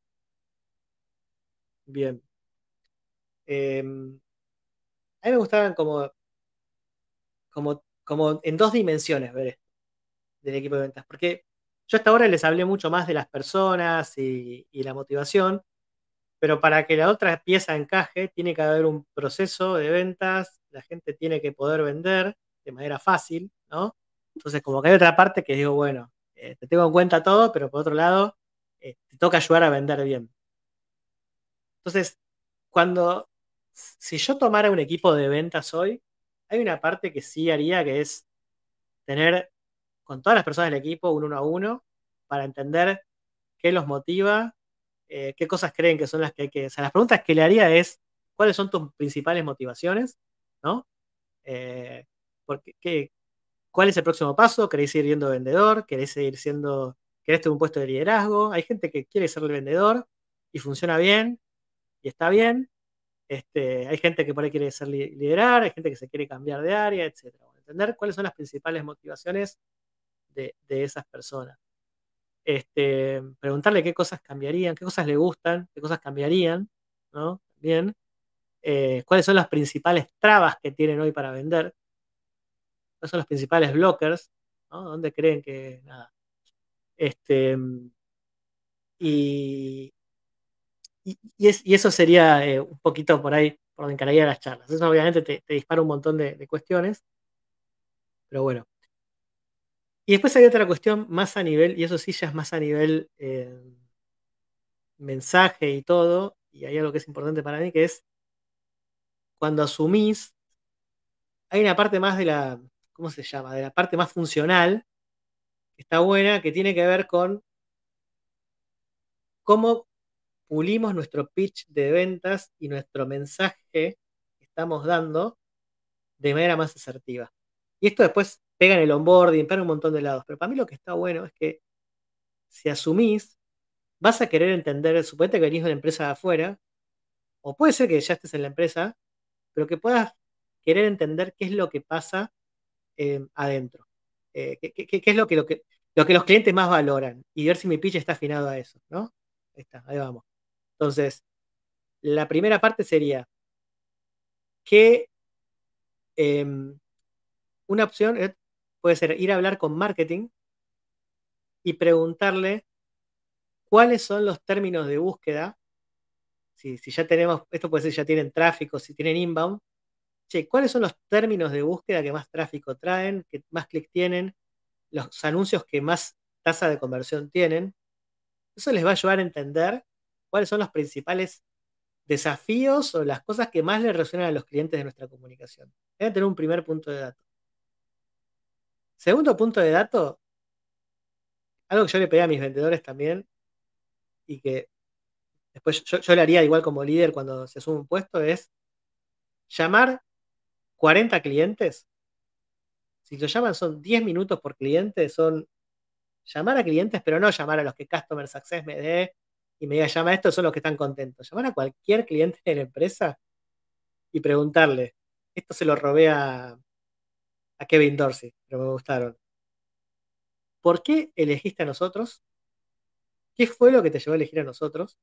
Bien. Em, a mí me gustaban como en 2 dimensiones ver esto del equipo de ventas. Porque Yo hasta ahora les hablé mucho más de las personas y la motivación, pero para que la otra pieza encaje, tiene que haber un proceso de ventas, la gente tiene que poder vender de manera fácil, ¿no? Entonces, como que hay otra parte que digo, bueno, te tengo en cuenta todo, pero por otro lado, te toca ayudar a vender bien. Entonces, cuando, si yo tomara un equipo de ventas hoy, hay una parte que sí haría, que es tener con todas las personas del equipo, un uno a uno, para entender qué los motiva, qué cosas creen que son las que hay que. O sea, las preguntas que le haría es: ¿cuáles son tus principales motivaciones? ¿No? Eh, porque, ¿cuál es el próximo paso? ¿Querés seguir siendo vendedor? ¿Querés seguir siendo. ¿Querés tener un puesto de liderazgo? Hay gente que quiere ser el vendedor y funciona bien y está bien. Hay gente que por ahí quiere ser liderar, hay gente que se quiere cambiar de área, etcétera. Bueno, entender cuáles son las principales motivaciones de esas personas. Preguntarle qué cosas cambiarían, qué cosas le gustan, qué cosas cambiarían, ¿no? Bien. Cuáles son las principales trabas que tienen hoy para vender, cuáles son los principales blockers, ¿no? ¿Dónde creen que nada? Este, y, y eso sería un poquito por ahí, por donde encararía las charlas. Eso obviamente te dispara un montón de cuestiones, pero bueno. Y después hay otra cuestión más a nivel, y eso sí ya es más a nivel mensaje y todo, y hay algo que es importante para mí, que es cuando asumís, hay una parte más de la, ¿cómo se llama? De la parte más funcional, que está buena, que tiene que ver con cómo pulimos nuestro pitch de ventas y nuestro mensaje que estamos dando de manera más asertiva. Y esto después pega en el onboarding, pega en un montón de lados. Pero para mí lo que está bueno es que si asumís, vas a querer entender, suponete que venís de una empresa de afuera, o puede ser que ya estés en la empresa, pero que puedas querer entender qué es lo que pasa adentro. ¿Qué es lo que los clientes más valoran? Y ver si mi pitch está afinado a eso, ¿no? Ahí está, ahí vamos. Entonces, la primera parte sería que una opción puede ser ir a hablar con marketing y preguntarle cuáles son los términos de búsqueda. Si ya tenemos, esto puede ser, ya tienen tráfico, si tienen inbound, che, ¿cuáles son los términos de búsqueda que más tráfico traen, que más clic tienen, los anuncios que más tasa de conversión tienen? Eso les va a ayudar a entender cuáles son los principales desafíos o las cosas que más le resuenan a los clientes de nuestra comunicación. Deben tener un primer punto de dato. Segundo punto de dato, algo que yo le pedí a mis vendedores también y que después yo le haría igual como líder cuando se asume un puesto, es llamar 40 clientes. Si lo llaman son 10 minutos por cliente, son llamar a clientes, pero no llamar a los que Customer Success me dé y me diga, llama a estos, son los que están contentos. Llamar a cualquier cliente de la empresa y preguntarle, esto se lo robé a Kevin Dorsey, pero me gustaron. ¿Por qué elegiste a nosotros? ¿Qué fue lo que te llevó a elegir a nosotros?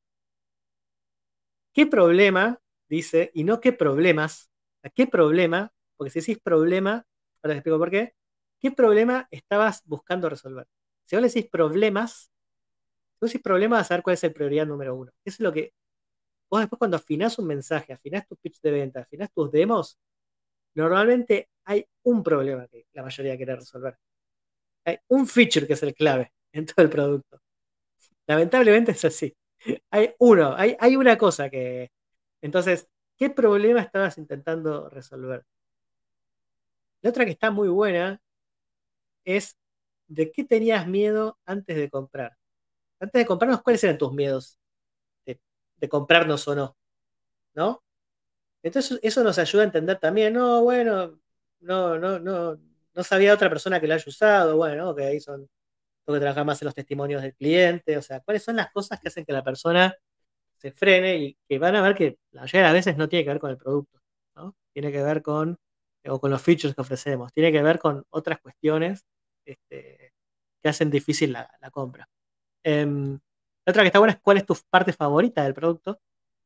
¿Qué problema, dice, y no qué problemas? ¿A qué problema? Porque si decís problema, ahora te explico por qué. ¿Qué problema estabas buscando resolver? Si vos le decís problemas, si vos decís problemas, vas a saber cuál es el prioridad número uno. Eso es lo que vos después cuando afinás un mensaje, afinás tu pitch de venta, afinás tus demos, normalmente hay un problema que la mayoría quiere resolver. Hay un feature que es el clave en todo el producto. Lamentablemente es así. Hay uno, hay una cosa que. Entonces, ¿qué problema estabas intentando resolver? La otra que está muy buena es de qué tenías miedo antes de comprar. Antes de comprarnos, ¿cuáles eran tus miedos de comprarnos o no? ¿No? Entonces, eso nos ayuda a entender también, no, bueno, no sabía otra persona que lo haya usado, bueno, ok, tengo que trabajar más en los testimonios del cliente, o sea, cuáles son las cosas que hacen que la persona se frene y que van a ver que la mayoría de las veces no tiene que ver con el producto, ¿no? Tiene que ver o con los features que ofrecemos, tiene que ver con otras cuestiones que hacen difícil la compra. La otra que está buena es cuál es tu parte favorita del producto.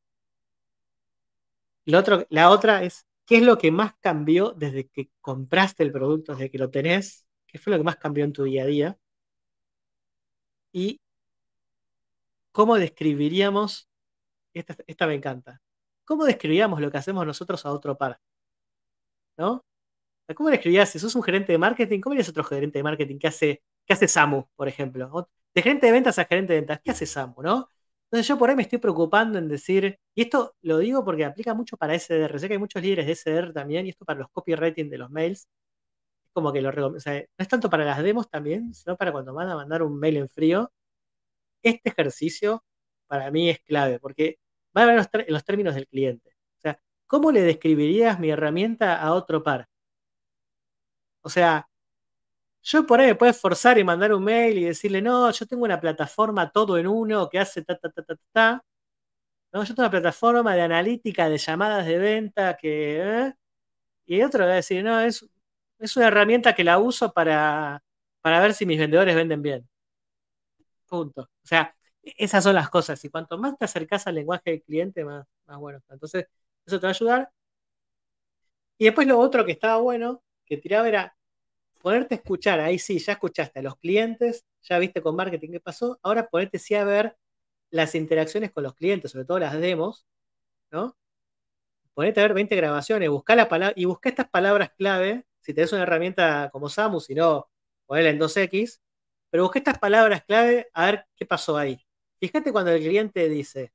La otra es qué es lo que más cambió desde que compraste el producto, desde que lo tenés, qué fue lo que más cambió en tu día a día. y cómo describiríamos, esta me encanta, cómo describiríamos lo que hacemos nosotros a otro par, ¿no? ¿Cómo le escribías? Si sos un gerente de marketing, ¿cómo eres otro gerente de marketing? ¿Qué hace Samu, por ejemplo? De gerente de ventas a gerente de ventas, ¿qué hace Samu, no? Entonces yo por ahí me estoy preocupando en decir, y esto lo digo porque aplica mucho para SDR, sé que hay muchos líderes de SDR también, y esto para los copywriting de los mails, es como que o sea, no es tanto para las demos también, sino para cuando van a mandar un mail en frío. Este ejercicio para mí es clave, porque va a ver en los términos del cliente. O sea, ¿cómo le describirías mi herramienta a otro par? O sea, yo por ahí me puedo esforzar y mandar un mail y decirle, no, yo tengo una plataforma todo en uno que hace ta, ta, ta, ta, ta, ta. No, yo tengo una plataforma de analítica de llamadas de venta y otro va a decir, no, es una herramienta que la uso para ver si mis vendedores venden bien. Punto. O sea, esas son las cosas. Y cuanto más te acercas al lenguaje del cliente, más bueno está. Entonces, eso te va a ayudar. Y después lo otro que estaba bueno, que tiraba era ponerte a escuchar, ahí sí, ya escuchaste a los clientes, ya viste con marketing qué pasó, ahora ponete sí a ver las interacciones con los clientes, sobre todo las demos, ¿no? Ponete a ver 20 grabaciones, buscá la palabra y buscá estas palabras clave, si tenés una herramienta como Samu, si no, ponela en 2X, pero buscá estas palabras clave a ver qué pasó ahí. Fíjate cuando el cliente dice,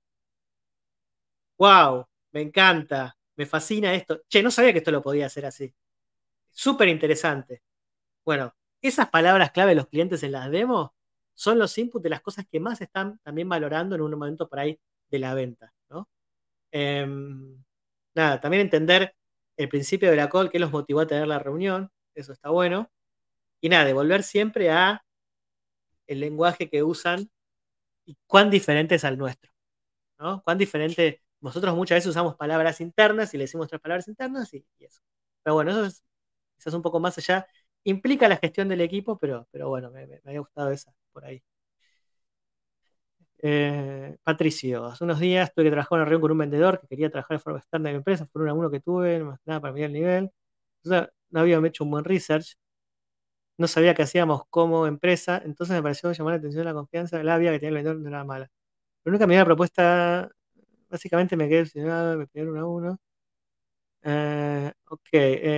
wow, me encanta, me fascina esto, che, no sabía que esto lo podía hacer así. Súper interesante. Bueno, esas palabras clave de los clientes en las demos son los inputs de las cosas que más están también valorando en un momento por ahí de la venta, ¿no? Nada, también entender el principio de la call, qué los motivó a tener la reunión, eso está bueno. Y nada, devolver siempre a el lenguaje que usan y cuán diferente es al nuestro, ¿no? Cuán diferente, nosotros muchas veces usamos palabras internas y le decimos otras palabras internas y eso. Pero bueno, eso es quizás un poco más allá. Implica la gestión del equipo, pero bueno, me había gustado esa por ahí. Patricio, hace unos días tuve que trabajar en una reunión con un vendedor que quería trabajar de forma externa de mi empresa, por un uno que tuve, más que nada para medir el nivel. O sea, no habíamos hecho un buen research, no sabía qué hacíamos como empresa, entonces me pareció llamar la atención la confianza de la vía que tenía el vendedor no era mala. Pero nunca me dio la propuesta, básicamente me quedé obsesionado, me pidieron uno a uno. Ok,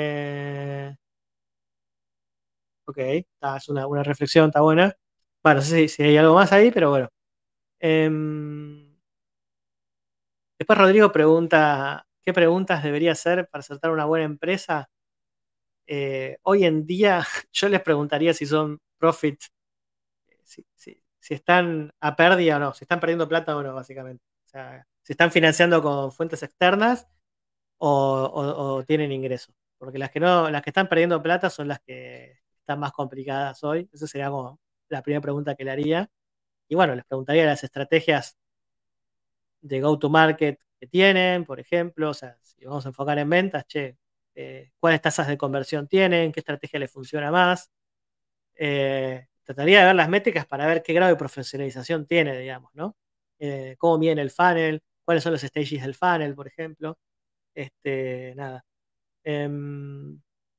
ok, es una reflexión, está buena. Bueno, no sé si hay algo más ahí, pero bueno. Em, Después Rodrigo pregunta, ¿qué preguntas debería hacer para acertar una buena empresa? Hoy en día yo les preguntaría si son profit, si están a pérdida o no, si están perdiendo plata o no, básicamente. O sea, si están financiando con fuentes externas o tienen ingresos. Porque las que no, las que están perdiendo plata son las que están más complicadas hoy. Esa sería como la primera pregunta que le haría. Y bueno, les preguntaría las estrategias de go-to-market que tienen, por ejemplo, o sea, si vamos a enfocar en ventas, che, cuáles tasas de conversión tienen, qué estrategia les funciona más. Trataría de ver las métricas para ver qué grado de profesionalización tiene, digamos, ¿no? Cómo miden el funnel, cuáles son los stages del funnel, por ejemplo. Nada. Em,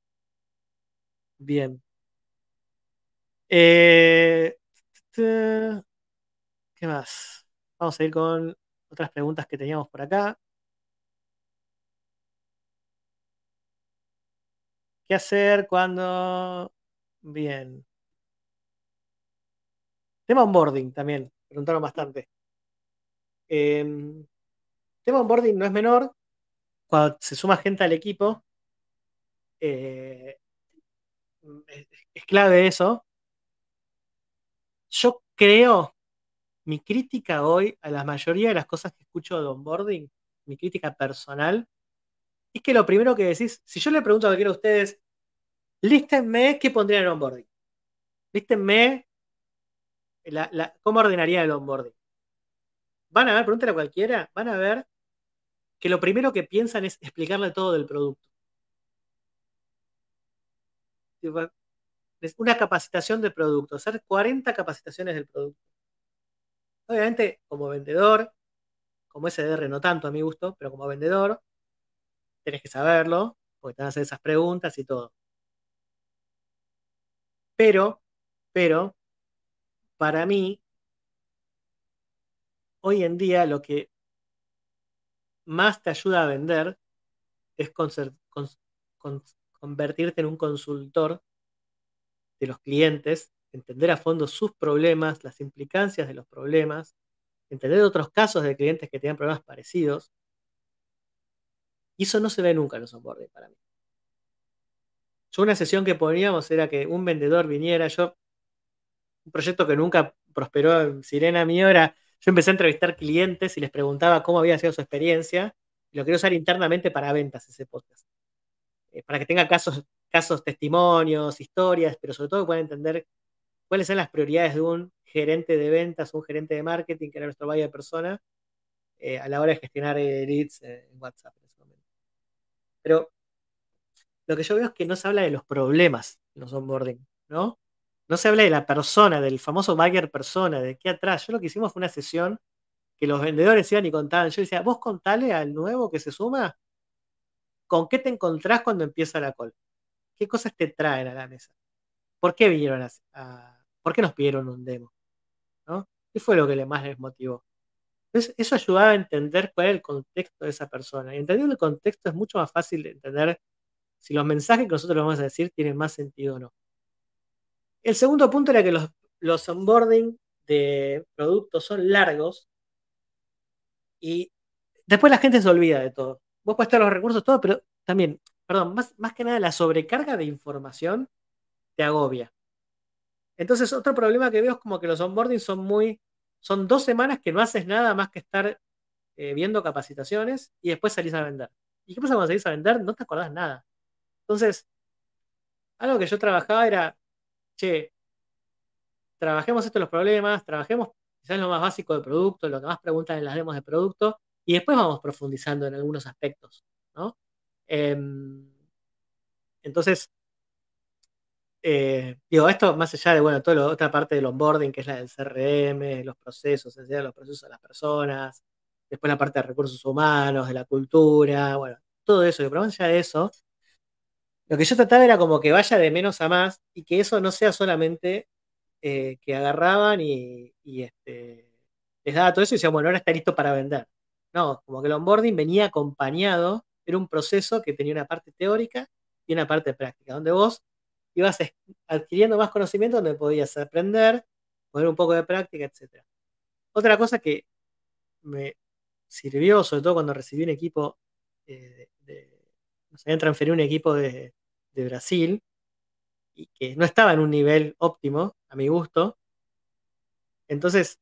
bien. Eh, t- ¿Qué más? Vamos a ir con otras preguntas que teníamos por acá. ¿Qué hacer cuando... Bien. Tema onboarding también, preguntaron bastante. Tema onboarding no es menor. Cuando se suma gente al equipo, eh, es clave eso. Yo creo, mi crítica hoy a la mayoría de las cosas que escucho de onboarding, mi crítica personal, es que lo primero que decís, si yo le pregunto a cualquiera de ustedes, lístenme qué pondrían en onboarding. Lístenme cómo ordenaría el onboarding. Van a ver, pregúntale a cualquiera, van a ver que lo primero que piensan es explicarle todo del producto. Es una capacitación de producto, hacer 40 capacitaciones del producto. Obviamente, como vendedor, como SDR no tanto a mi gusto, pero como vendedor, tenés que saberlo, porque te van a hacer esas preguntas y todo. Pero, pero, para mí, hoy en día lo que más te ayuda a vender es con- convertirte en un consultor de los clientes, entender a fondo sus problemas, las implicancias de los problemas, entender otros casos de clientes que tienen problemas parecidos. Y eso no se ve nunca en los onboarding para mí. Yo una sesión que poníamos era que un vendedor viniera, un proyecto que nunca prosperó en Sirena mío era, yo empecé a entrevistar clientes y les preguntaba cómo había sido su experiencia, y lo quería usar internamente para ventas ese podcast. Para que tenga casos, testimonios, historias, pero sobre todo que puedan entender cuáles son las prioridades de un gerente de ventas, un gerente de marketing, que era nuestro buyer persona, a la hora de gestionar leads en WhatsApp en ese momento. Pero lo que yo veo es que no se habla de los problemas en los onboarding, ¿no? No se habla de la persona, del famoso buyer persona, de qué atrás. Yo lo que hicimos fue una sesión que los vendedores iban y contaban. Yo decía, vos contale al nuevo que se suma con qué te encontrás cuando empieza la call. ¿Qué cosas te traen a la mesa? ¿Por qué vinieron por qué nos pidieron un demo? ¿No? ¿Qué fue lo que más les motivó? Entonces, eso ayudaba a entender cuál era el contexto de esa persona. Y entendiendo el contexto es mucho más fácil de entender si los mensajes que nosotros le vamos a decir tienen más sentido o no. El segundo punto era que los onboarding de productos son largos y después la gente se olvida de todo. Vos puedes tener los recursos, todo, pero también, perdón, más que nada la sobrecarga de información te agobia. Entonces, otro problema que veo es como que los onboarding son 2 semanas que no haces nada más que estar viendo capacitaciones y después salís a vender. ¿Y qué pasa cuando salís a vender? No te acordás nada. Entonces, algo que yo trabajaba era, che, trabajemos estos los problemas, trabajemos quizás lo más básico de producto, lo que más preguntan en las demos de producto, y después vamos profundizando en algunos aspectos, ¿no? Em, entonces, digo, esto más allá de, bueno, toda la otra parte del onboarding, que es la del CRM, los procesos, enseñar los procesos a las personas, después la parte de recursos humanos, de la cultura, bueno, todo eso, pero más allá de eso, lo que yo trataba era como que vaya de menos a más y que eso no sea solamente que agarraban les daba todo eso y decían, bueno, ahora está listo para vender. No, como que el onboarding venía acompañado, era un proceso que tenía una parte teórica y una parte práctica, donde vos ibas adquiriendo más conocimiento, donde podías aprender, poner un poco de práctica, etcétera. Otra cosa que me sirvió, sobre todo cuando recibí un equipo, nos habían transferido un equipo de Brasil y que no estaba en un nivel óptimo, a mi gusto. Entonces,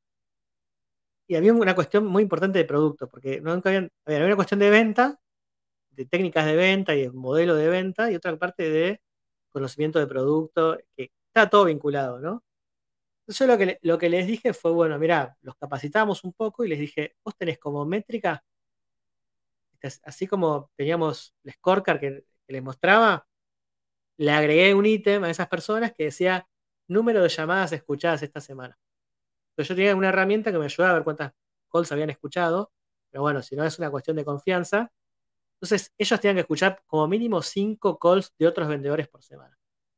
y había una cuestión muy importante de producto, porque nunca había una cuestión de venta, de técnicas de venta y de modelo de venta, y otra parte de conocimiento de producto, que está todo vinculado, ¿no? Entonces yo lo que les dije fue, bueno, mirá, los capacitamos un poco y les dije, vos tenés como métrica, así como teníamos el scorecard que les mostraba, le agregué un ítem a esas personas que decía número de llamadas escuchadas esta semana. Entonces yo tenía una herramienta que me ayudaba a ver cuántas calls habían escuchado, pero bueno, si no es una cuestión de confianza. Entonces ellos tenían que escuchar como mínimo 5 calls de otros vendedores por semana.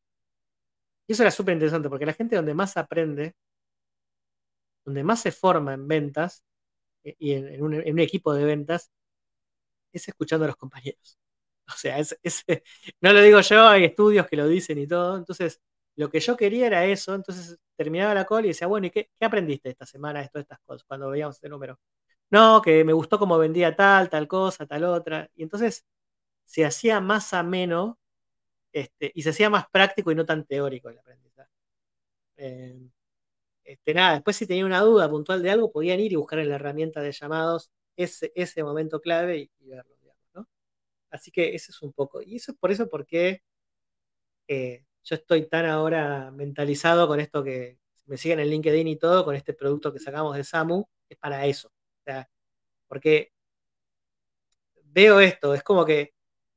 Y eso era súper interesante porque la gente donde más aprende, donde más se forma en ventas y en un equipo de ventas, es escuchando a los compañeros. O sea, no lo digo yo, hay estudios que lo dicen y todo. Entonces, lo que yo quería era eso. Entonces terminaba la call y decía, bueno, ¿y qué aprendiste esta semana de todas estas cosas cuando veíamos este número? No, que me gustó cómo vendía tal cosa, tal otra. Y entonces se hacía más ameno y se hacía más práctico y no tan teórico el aprendizaje. Eh, nada, después si tenía una duda puntual de algo, podían ir y buscar en la herramienta de llamados ese momento clave y verlo, digamos, ¿no? Así que eso es un poco. Y eso es por eso porque yo estoy tan ahora mentalizado con esto que me siguen en LinkedIn y todo, con este producto que sacamos de Samu, es para eso. O sea, porque veo esto, es como que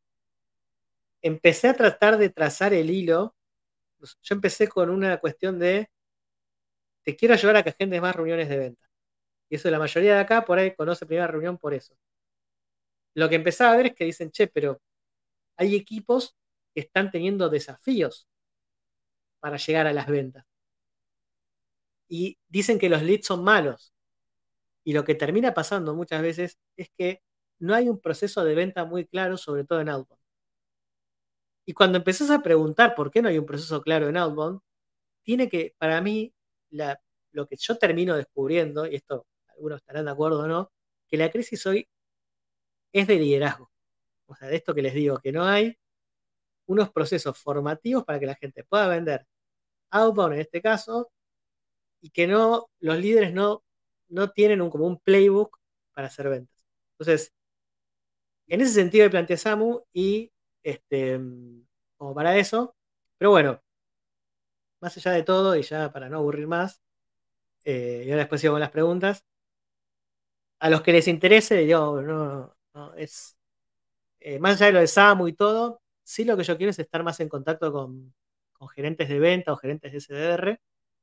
empecé a tratar de trazar el hilo. Yo empecé con una cuestión de te quiero ayudar a que agendes más reuniones de venta. Y eso la mayoría de acá por ahí conoce primera reunión por eso. Lo que empezaba a ver es que dicen, che, pero hay equipos que están teniendo desafíos para llegar a las ventas. Y dicen que los leads son malos. Y lo que termina pasando muchas veces es que no hay un proceso de venta muy claro, sobre todo en outbound. Y cuando empezás a preguntar por qué no hay un proceso claro en outbound, tiene que, para mí, la- lo que yo termino descubriendo, y esto algunos estarán de acuerdo o no, que la crisis hoy es de liderazgo. O sea, de esto que les digo, que no hay unos procesos formativos para que la gente pueda vender outbound en este caso, y que no, los líderes no tienen como un playbook para hacer ventas. Entonces, en ese sentido me planteé Samu y como para eso, pero bueno, más allá de todo, y ya para no aburrir más, y ahora después sigo con las preguntas, a los que les interese, digo, no, es más allá de lo de Samu y todo, sí lo que yo quiero es estar más en contacto con gerentes de venta o gerentes de SDR.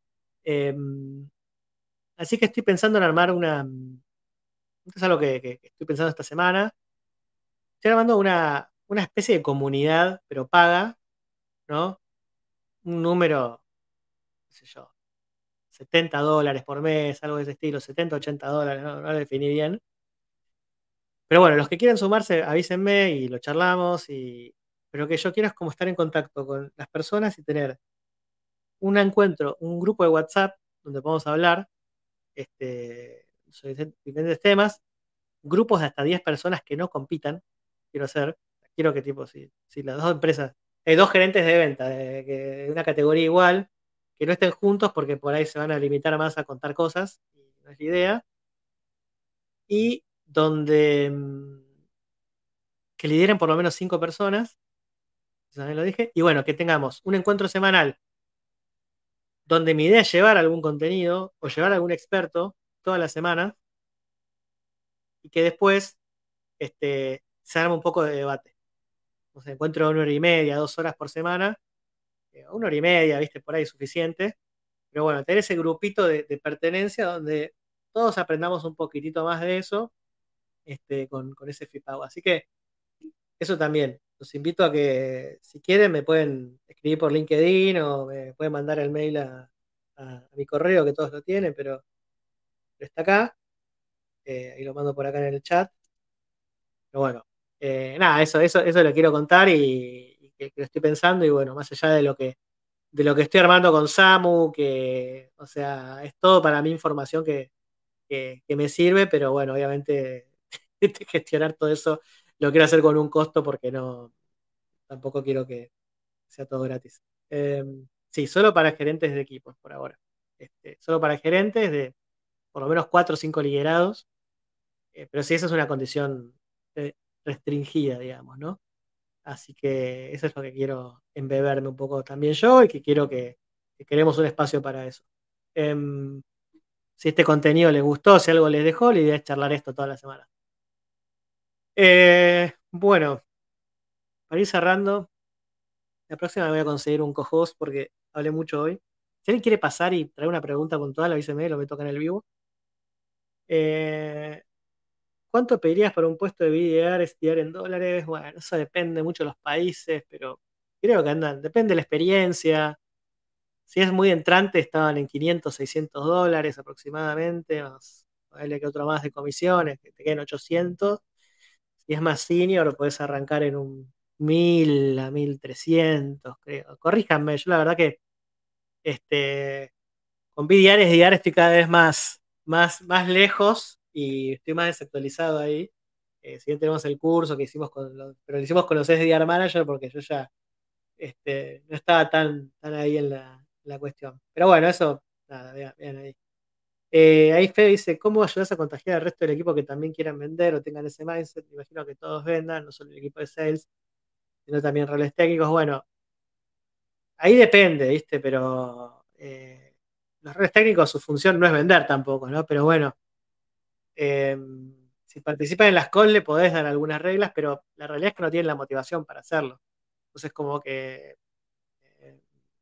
Así que estoy pensando en armar esto es algo que estoy pensando esta semana, estoy armando una especie de comunidad, pero paga, ¿no? Un número, qué sé yo, $70 por mes, algo de ese estilo, 70 $80, no lo definí bien. Pero bueno, los que quieran sumarse, avísenme y lo charlamos. Pero lo que yo quiero es como estar en contacto con las personas y tener un encuentro, un grupo de WhatsApp donde podamos hablar sobre diferentes temas, grupos de hasta 10 personas que no compitan. Quiero hacer, quiero que tipo, si las dos empresas, hay dos gerentes de venta de una categoría igual, que no estén juntos porque por ahí se van a limitar más a contar cosas, y no es la idea, y donde que lideren por lo menos 5 personas, eso también lo dije, y bueno, que tengamos un encuentro semanal donde mi idea es llevar algún contenido o llevar algún experto toda la semana y que después se arme un poco de debate. O sea, encuentro 1 hora y media, 2 horas por semana, 1 hora y media, viste, por ahí es suficiente. Pero bueno, tener ese grupito de pertenencia donde todos aprendamos un poquitito más de eso con ese FIPAO. Así que eso también. Los invito a que, si quieren, me pueden escribir por LinkedIn o me pueden mandar el mail a mi correo, que todos lo tienen, pero está acá. Y lo mando por acá en el chat. Pero bueno, nada, eso lo quiero contar y que lo estoy pensando. Y bueno, más allá de lo que estoy armando con Samu, que, o sea, es todo para mí información que me sirve, pero bueno, obviamente gestionar todo eso lo quiero hacer con un costo porque tampoco quiero que sea todo gratis. Eh, sí, solo para gerentes de equipos por ahora. Solo para gerentes de por lo menos 4 o 5 liderados, pero sí, esa es una condición eh, restringida, digamos, ¿no? Así que eso es lo que quiero embeberme un poco también yo y que quiero que queremos un espacio para eso. Em, si este contenido les gustó, si algo les dejó, la idea es charlar esto toda la semana. Bueno, para ir cerrando, la próxima me voy a conseguir un co-host porque hablé mucho hoy. Si alguien quiere pasar y traer una pregunta puntual, avíseme, lo meto acá en el vivo. Eh, ¿Cuánto pedirías para un puesto de BDR, SDR en dólares? Bueno, eso depende mucho de los países, pero creo que andan, depende de la experiencia. Si es muy entrante, estaban en 500, $600 aproximadamente, más vale que otro más de comisiones, que te queden 800. Si es más senior, puedes arrancar en un 1000 a 1300, creo. Corríjanme, yo la verdad que este, con BDR, SDR estoy cada vez más lejos y estoy más desactualizado ahí. Si bien tenemos el curso que hicimos pero lo hicimos con los SDR Manager porque yo ya no estaba tan ahí en la cuestión. Pero bueno, eso, nada, vean ahí. Ahí Fede dice, ¿cómo ayudas a contagiar al resto del equipo que también quieran vender o tengan ese mindset? Me imagino que todos vendan, no solo el equipo de sales, sino también roles técnicos. Bueno, ahí depende, ¿viste? Pero los roles técnicos, su función no es vender tampoco, ¿no? Pero bueno, eh, si participan en las calls le podés dar algunas reglas, pero la realidad es que no tienen la motivación para hacerlo. Entonces, como que eh,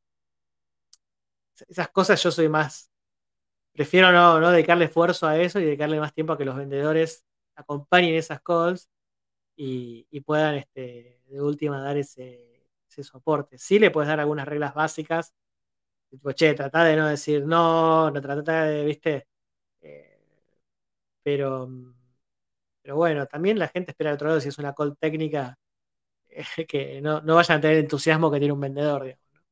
esas cosas yo soy más. Prefiero no dedicarle esfuerzo a eso y dedicarle más tiempo a que los vendedores acompañen esas calls y puedan de última dar ese soporte. Sí le puedes dar algunas reglas básicas, tipo, che, trata de no decir no trata de, viste, eh, Pero, pero bueno, también la gente espera al otro lado si es una call técnica que no vayan a tener el entusiasmo que tiene un vendedor, digamos, ¿no?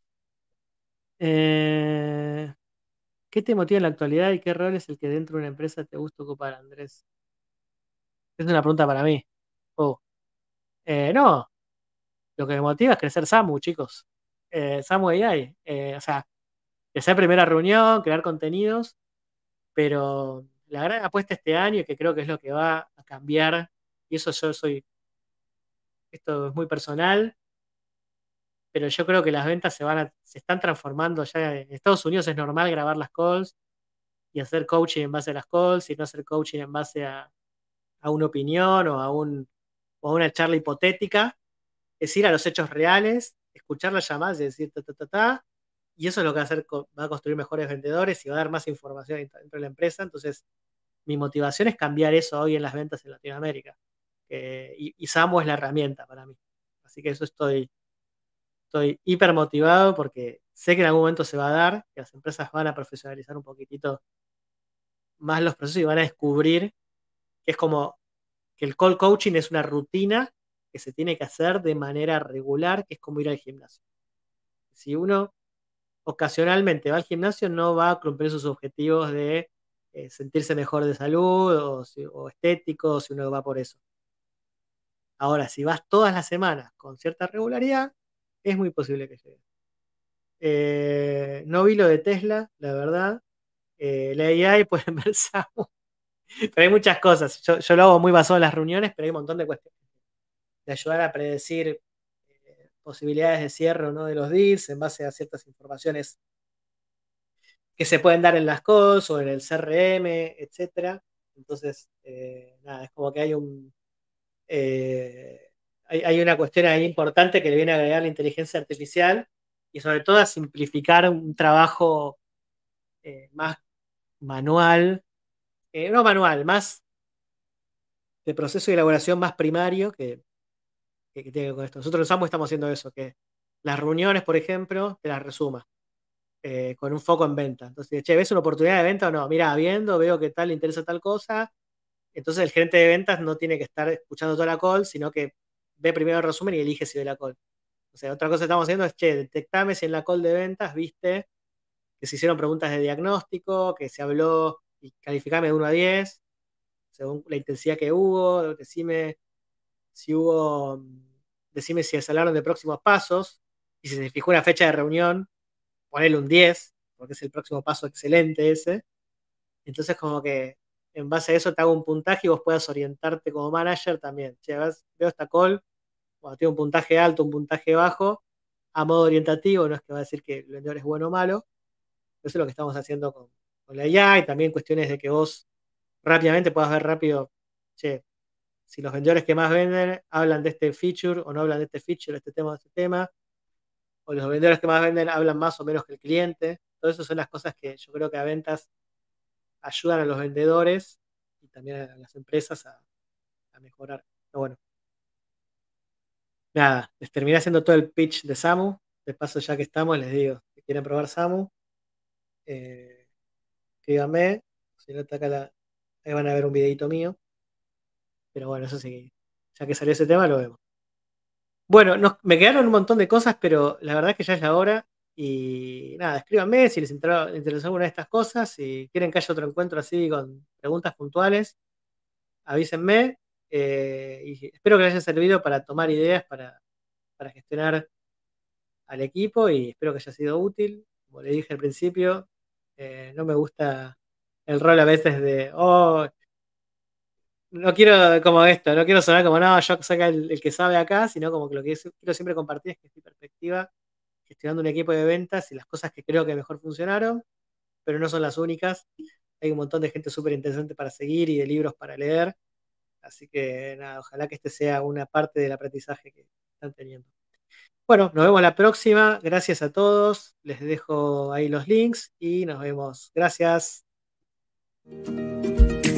Eh, ¿Qué te motiva en la actualidad y qué rol es el que dentro de una empresa te gusta ocupar, Andrés? Es una pregunta para mí. Oh, no, lo que me motiva es crecer Samu, chicos. Samu AI. O sea, hacer primera reunión, crear contenidos, pero la gran apuesta este año, y que creo que es lo que va a cambiar, y eso yo soy, esto es muy personal, pero yo creo que las ventas se están transformando ya. En Estados Unidos es normal grabar las calls y hacer coaching en base a las calls y no hacer coaching en base a una opinión o a una charla hipotética. Es ir a los hechos reales, escuchar las llamadas y decir ta, ta, ta, ta. Y eso es lo que va a construir mejores vendedores y va a dar más información dentro de la empresa. Entonces, mi motivación es cambiar eso hoy en las ventas en Latinoamérica. Y Samo es la herramienta para mí. Así que eso estoy hiper motivado porque sé que en algún momento se va a dar, que las empresas van a profesionalizar un poquitito más los procesos y van a descubrir que es como que el call coaching es una rutina que se tiene que hacer de manera regular, que es como ir al gimnasio. Si uno ocasionalmente va al gimnasio, no va a cumplir sus objetivos de sentirse mejor de salud o estético, si uno va por eso. Ahora, si vas todas las semanas con cierta regularidad, es muy posible que llegue. No vi lo de Tesla, la verdad. La AI pueden ver Samu. Pero hay muchas cosas. Yo lo hago muy basado en las reuniones, pero hay un montón de cuestiones de ayudar a predecir posibilidades de cierre o no de los deals en base a ciertas informaciones que se pueden dar en las calls o en el CRM, etcétera. Entonces, nada, es como que hay una cuestión ahí importante que le viene a agregar la inteligencia artificial y sobre todo a simplificar un trabajo más manual, no manual, más de proceso de elaboración más primario que tiene que ver con esto. Nosotros en Sambo estamos haciendo eso, que las reuniones, por ejemplo, te las resuma. Con un foco en venta. Entonces, che, ¿ves una oportunidad de venta o no? Mira, viendo, veo que tal le interesa tal cosa. Entonces, el gerente de ventas no tiene que estar escuchando toda la call, sino que ve primero el resumen y elige si ve la call. O sea, otra cosa que estamos haciendo es, che, detectame si en la call de ventas viste que se hicieron preguntas de diagnóstico, que se habló y calificame de 1 a 10 según la intensidad que hubo, decime si hubo, decime si se hablaron de próximos pasos, y si se fijó una fecha de reunión, ponerle un 10 porque es el próximo paso excelente ese. Entonces, como que en base a eso te hago un puntaje y vos puedas orientarte como manager también. Che, veo esta call, cuando tiene un puntaje alto, un puntaje bajo, a modo orientativo, no es que va a decir que el vendedor es bueno o malo. Eso es lo que estamos haciendo con la IA y también cuestiones de que vos rápidamente puedas ver rápido, che, si los vendedores que más venden hablan de este feature o no hablan de este feature, de este tema, de este tema, o los vendedores que más venden hablan más o menos que el cliente. Todo eso son las cosas que yo creo que a ventas ayudan a los vendedores y también a las empresas a mejorar. Pero bueno, nada, les terminé haciendo todo el pitch de Samu. De paso, ya que estamos, les digo, si quieren probar Samu, eh, escríbanme. Si no, ahí van a ver un videito mío. Pero bueno, eso sí, ya que salió ese tema, lo vemos. Bueno, me quedaron un montón de cosas, pero la verdad es que ya es la hora. Y nada, escríbanme si les interesó alguna de estas cosas. Si quieren que haya otro encuentro así con preguntas puntuales, avísenme. Y espero que les haya servido para tomar ideas para gestionar al equipo y espero que haya sido útil. Como le dije al principio, no me gusta el rol a veces de, oh, no quiero como esto, no quiero sonar como, no, yo soy el que sabe acá, sino como que lo que quiero siempre compartir es que es mi perspectiva gestionando un equipo de ventas y las cosas que creo que mejor funcionaron, pero no son las únicas. Hay un montón de gente súper interesante para seguir y de libros para leer. Así que nada, ojalá que este sea una parte del aprendizaje que están teniendo. Bueno, nos vemos la próxima. Gracias a todos. Les dejo ahí los links y nos vemos. Gracias.